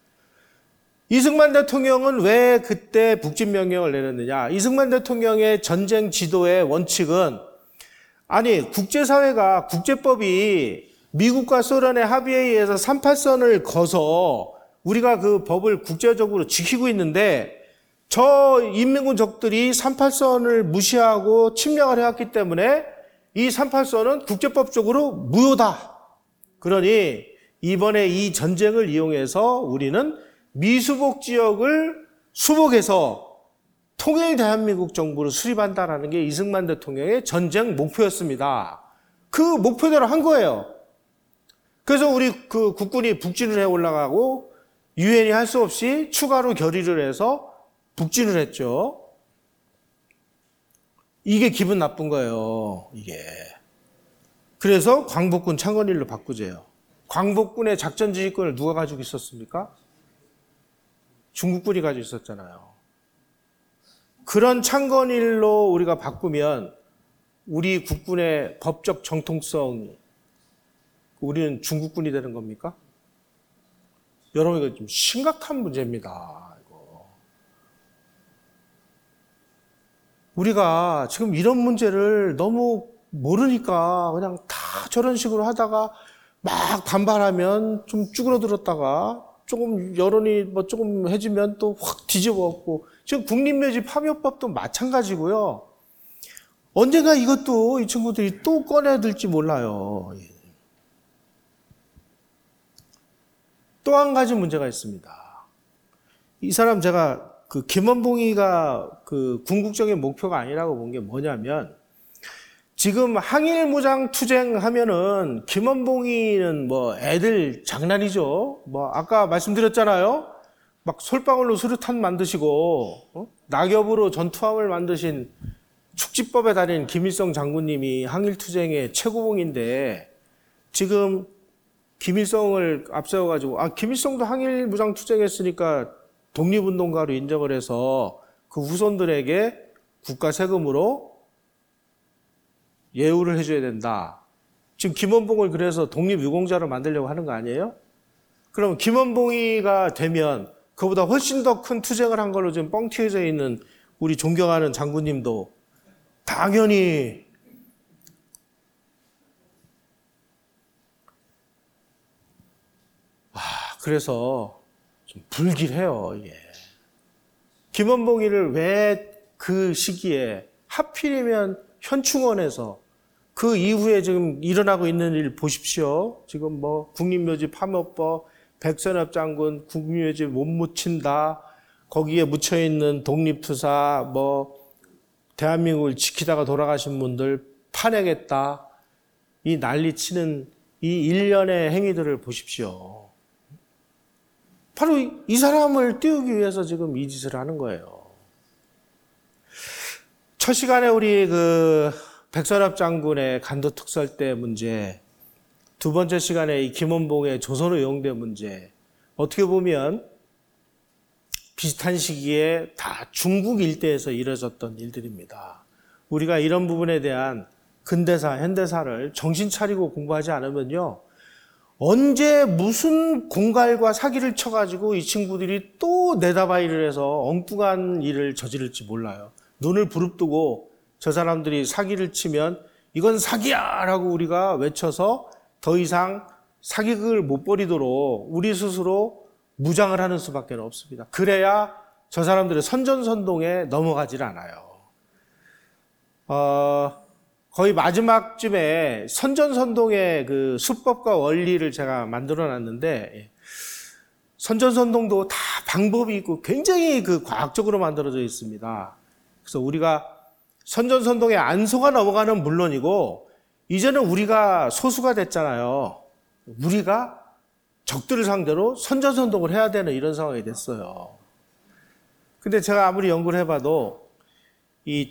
이승만 대통령은 왜 그때 북진 명령을 내렸느냐? 이승만 대통령의 전쟁 지도의 원칙은 아니 국제사회가 국제법이 미국과 소련의 합의에 의해서 삼팔선을 거서 우리가 그 법을 국제적으로 지키고 있는데 저 인민군 적들이 삼팔선을 무시하고 침략을 해왔기 때문에 이 삼팔선은 국제법적으로 무효다. 그러니 이번에 이 전쟁을 이용해서 우리는 미수복 지역을 수복해서 통일 대한민국 정부를 수립한다라는 게 이승만 대통령의 전쟁 목표였습니다. 그 목표대로 한 거예요. 그래서 우리 그 국군이 북진을 해 올라가고 유엔이 할 수 없이 추가로 결의를 해서 북진을 했죠. 이게 기분 나쁜 거예요, 이게. 그래서 광복군 창건일로 바꾸재요. 광복군의 작전 지휘권을 누가 가지고 있었습니까? 중국군이 가지고 있었잖아요. 그런 창건일로 우리가 바꾸면 우리 국군의 법적 정통성, 우리는 중국군이 되는 겁니까? 여러분, 이거 좀 심각한 문제입니다. 이거. 우리가 지금 이런 문제를 너무 모르니까 그냥 다 저런 식으로 하다가 막 반발하면 좀 쭈그러들었다가 조금 여론이 뭐 조금 해지면 또 확 뒤집어엎고, 지금 국립묘지 파묘법도 마찬가지고요. 언젠가 이것도 이 친구들이 또 꺼내들지 몰라요. 또 한 가지 문제가 있습니다. 이 사람 제가 그 김원봉이가 그 궁극적인 목표가 아니라고 본 게 뭐냐면, 지금 항일무장 투쟁하면은 김원봉이는 뭐 애들 장난이죠. 뭐 아까 말씀드렸잖아요. 막 솔방울로 수류탄 만드시고 어? 낙엽으로 전투함을 만드신 축지법에 달인 김일성 장군님이 항일투쟁의 최고봉인데, 지금 김일성을 앞세워가지고, 아, 김일성도 항일무장투쟁했으니까 독립운동가로 인정을 해서 그 후손들에게 국가 세금으로 예우를 해줘야 된다. 지금 김원봉을 그래서 독립유공자로 만들려고 하는 거 아니에요? 그럼 김원봉이가 되면 그보다 훨씬 더 큰 투쟁을 한 걸로 지금 뻥 튀어져 있는 우리 존경하는 장군님도 당연히 아, 그래서 좀 불길해요, 이게. 김원봉이를 왜 그 시기에 하필이면 현충원에서 그 이후에 지금 일어나고 있는 일 보십시오. 지금 뭐 국립묘지 파묘법, 백선엽 장군 국립묘지 못 묻힌다. 거기에 묻혀있는 독립투사, 뭐 대한민국을 지키다가 돌아가신 분들 파내겠다. 이 난리치는 이 일련의 행위들을 보십시오. 바로 이 사람을 띄우기 위해서 지금 이 짓을 하는 거예요. 첫 시간에 우리 그 백선엽 장군의 간도특설대 문제, 두 번째 시간에 이 김원봉의 조선의용대 문제, 어떻게 보면 비슷한 시기에 다 중국 일대에서 이뤄졌던 일들입니다. 우리가 이런 부분에 대한 근대사, 현대사를 정신 차리고 공부하지 않으면요, 언제 무슨 공갈과 사기를 쳐가지고 이 친구들이 또 내다바이를 해서 엉뚱한 일을 저지를지 몰라요. 눈을 부릅뜨고 저 사람들이 사기를 치면 이건 사기야! 라고 우리가 외쳐서 더 이상 사기극을 못 벌이도록 우리 스스로 무장을 하는 수밖에 없습니다. 그래야 저 사람들의 선전선동에 넘어가질 않아요. 어, 거의 마지막쯤에 선전선동의 그 수법과 원리를 제가 만들어 놨는데, 선전선동도 다 방법이 있고 굉장히 그 과학적으로 만들어져 있습니다. 그래서 우리가 선전선동에 안 속아 넘어가는 물론이고, 이제는 우리가 소수가 됐잖아요. 우리가 적들을 상대로 선전선동을 해야 되는 이런 상황이 됐어요. 근데 제가 아무리 연구를 해봐도 이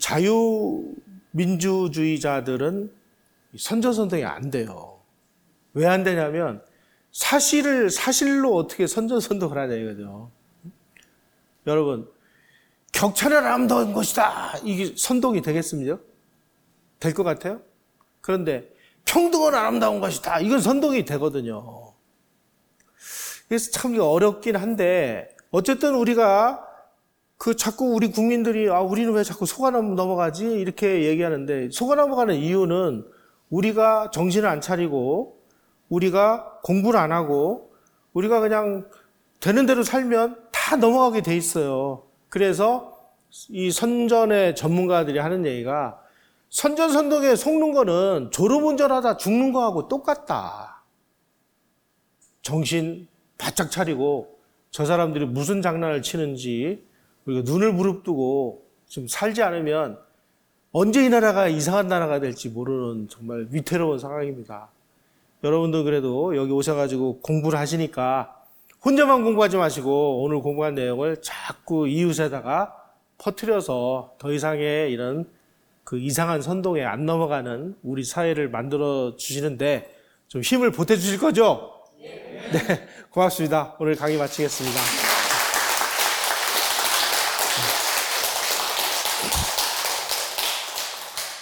자유민주주의자들은 선전선동이 안 돼요. 왜 안 되냐면 사실을 사실로 어떻게 선전선동을 하냐 이거죠. 여러분, 격차는 아름다운 것이다. 이게 선동이 되겠습니까? 될 것 같아요? 그런데 평등은 아름다운 것이다. 이건 선동이 되거든요. 그래서 참 어렵긴 한데, 어쨌든 우리가 그 자꾸 우리 국민들이 아 우리는 왜 자꾸 속아 넘어가지 이렇게 얘기하는데, 속아 넘어가는 이유는 우리가 정신을 안 차리고 우리가 공부를 안 하고 우리가 그냥 되는 대로 살면 다 넘어가게 돼 있어요. 그래서 이 선전의 전문가들이 하는 얘기가, 선전선동에 속는 거는 졸음운전하다 죽는 거하고 똑같다. 정신 바짝 차리고 저 사람들이 무슨 장난을 치는지 우리가 눈을 부릅뜨고 좀 살지 않으면 언제 이 나라가 이상한 나라가 될지 모르는 정말 위태로운 상황입니다. 여러분도 그래도 여기 오셔가지고 공부를 하시니까 혼자만 공부하지 마시고 오늘 공부한 내용을 자꾸 이웃에다가 퍼뜨려서 더 이상의 이런 그 이상한 선동에 안 넘어가는 우리 사회를 만들어 주시는데 좀 힘을 보태 주실 거죠? 네, 고맙습니다. 오늘 강의 마치겠습니다.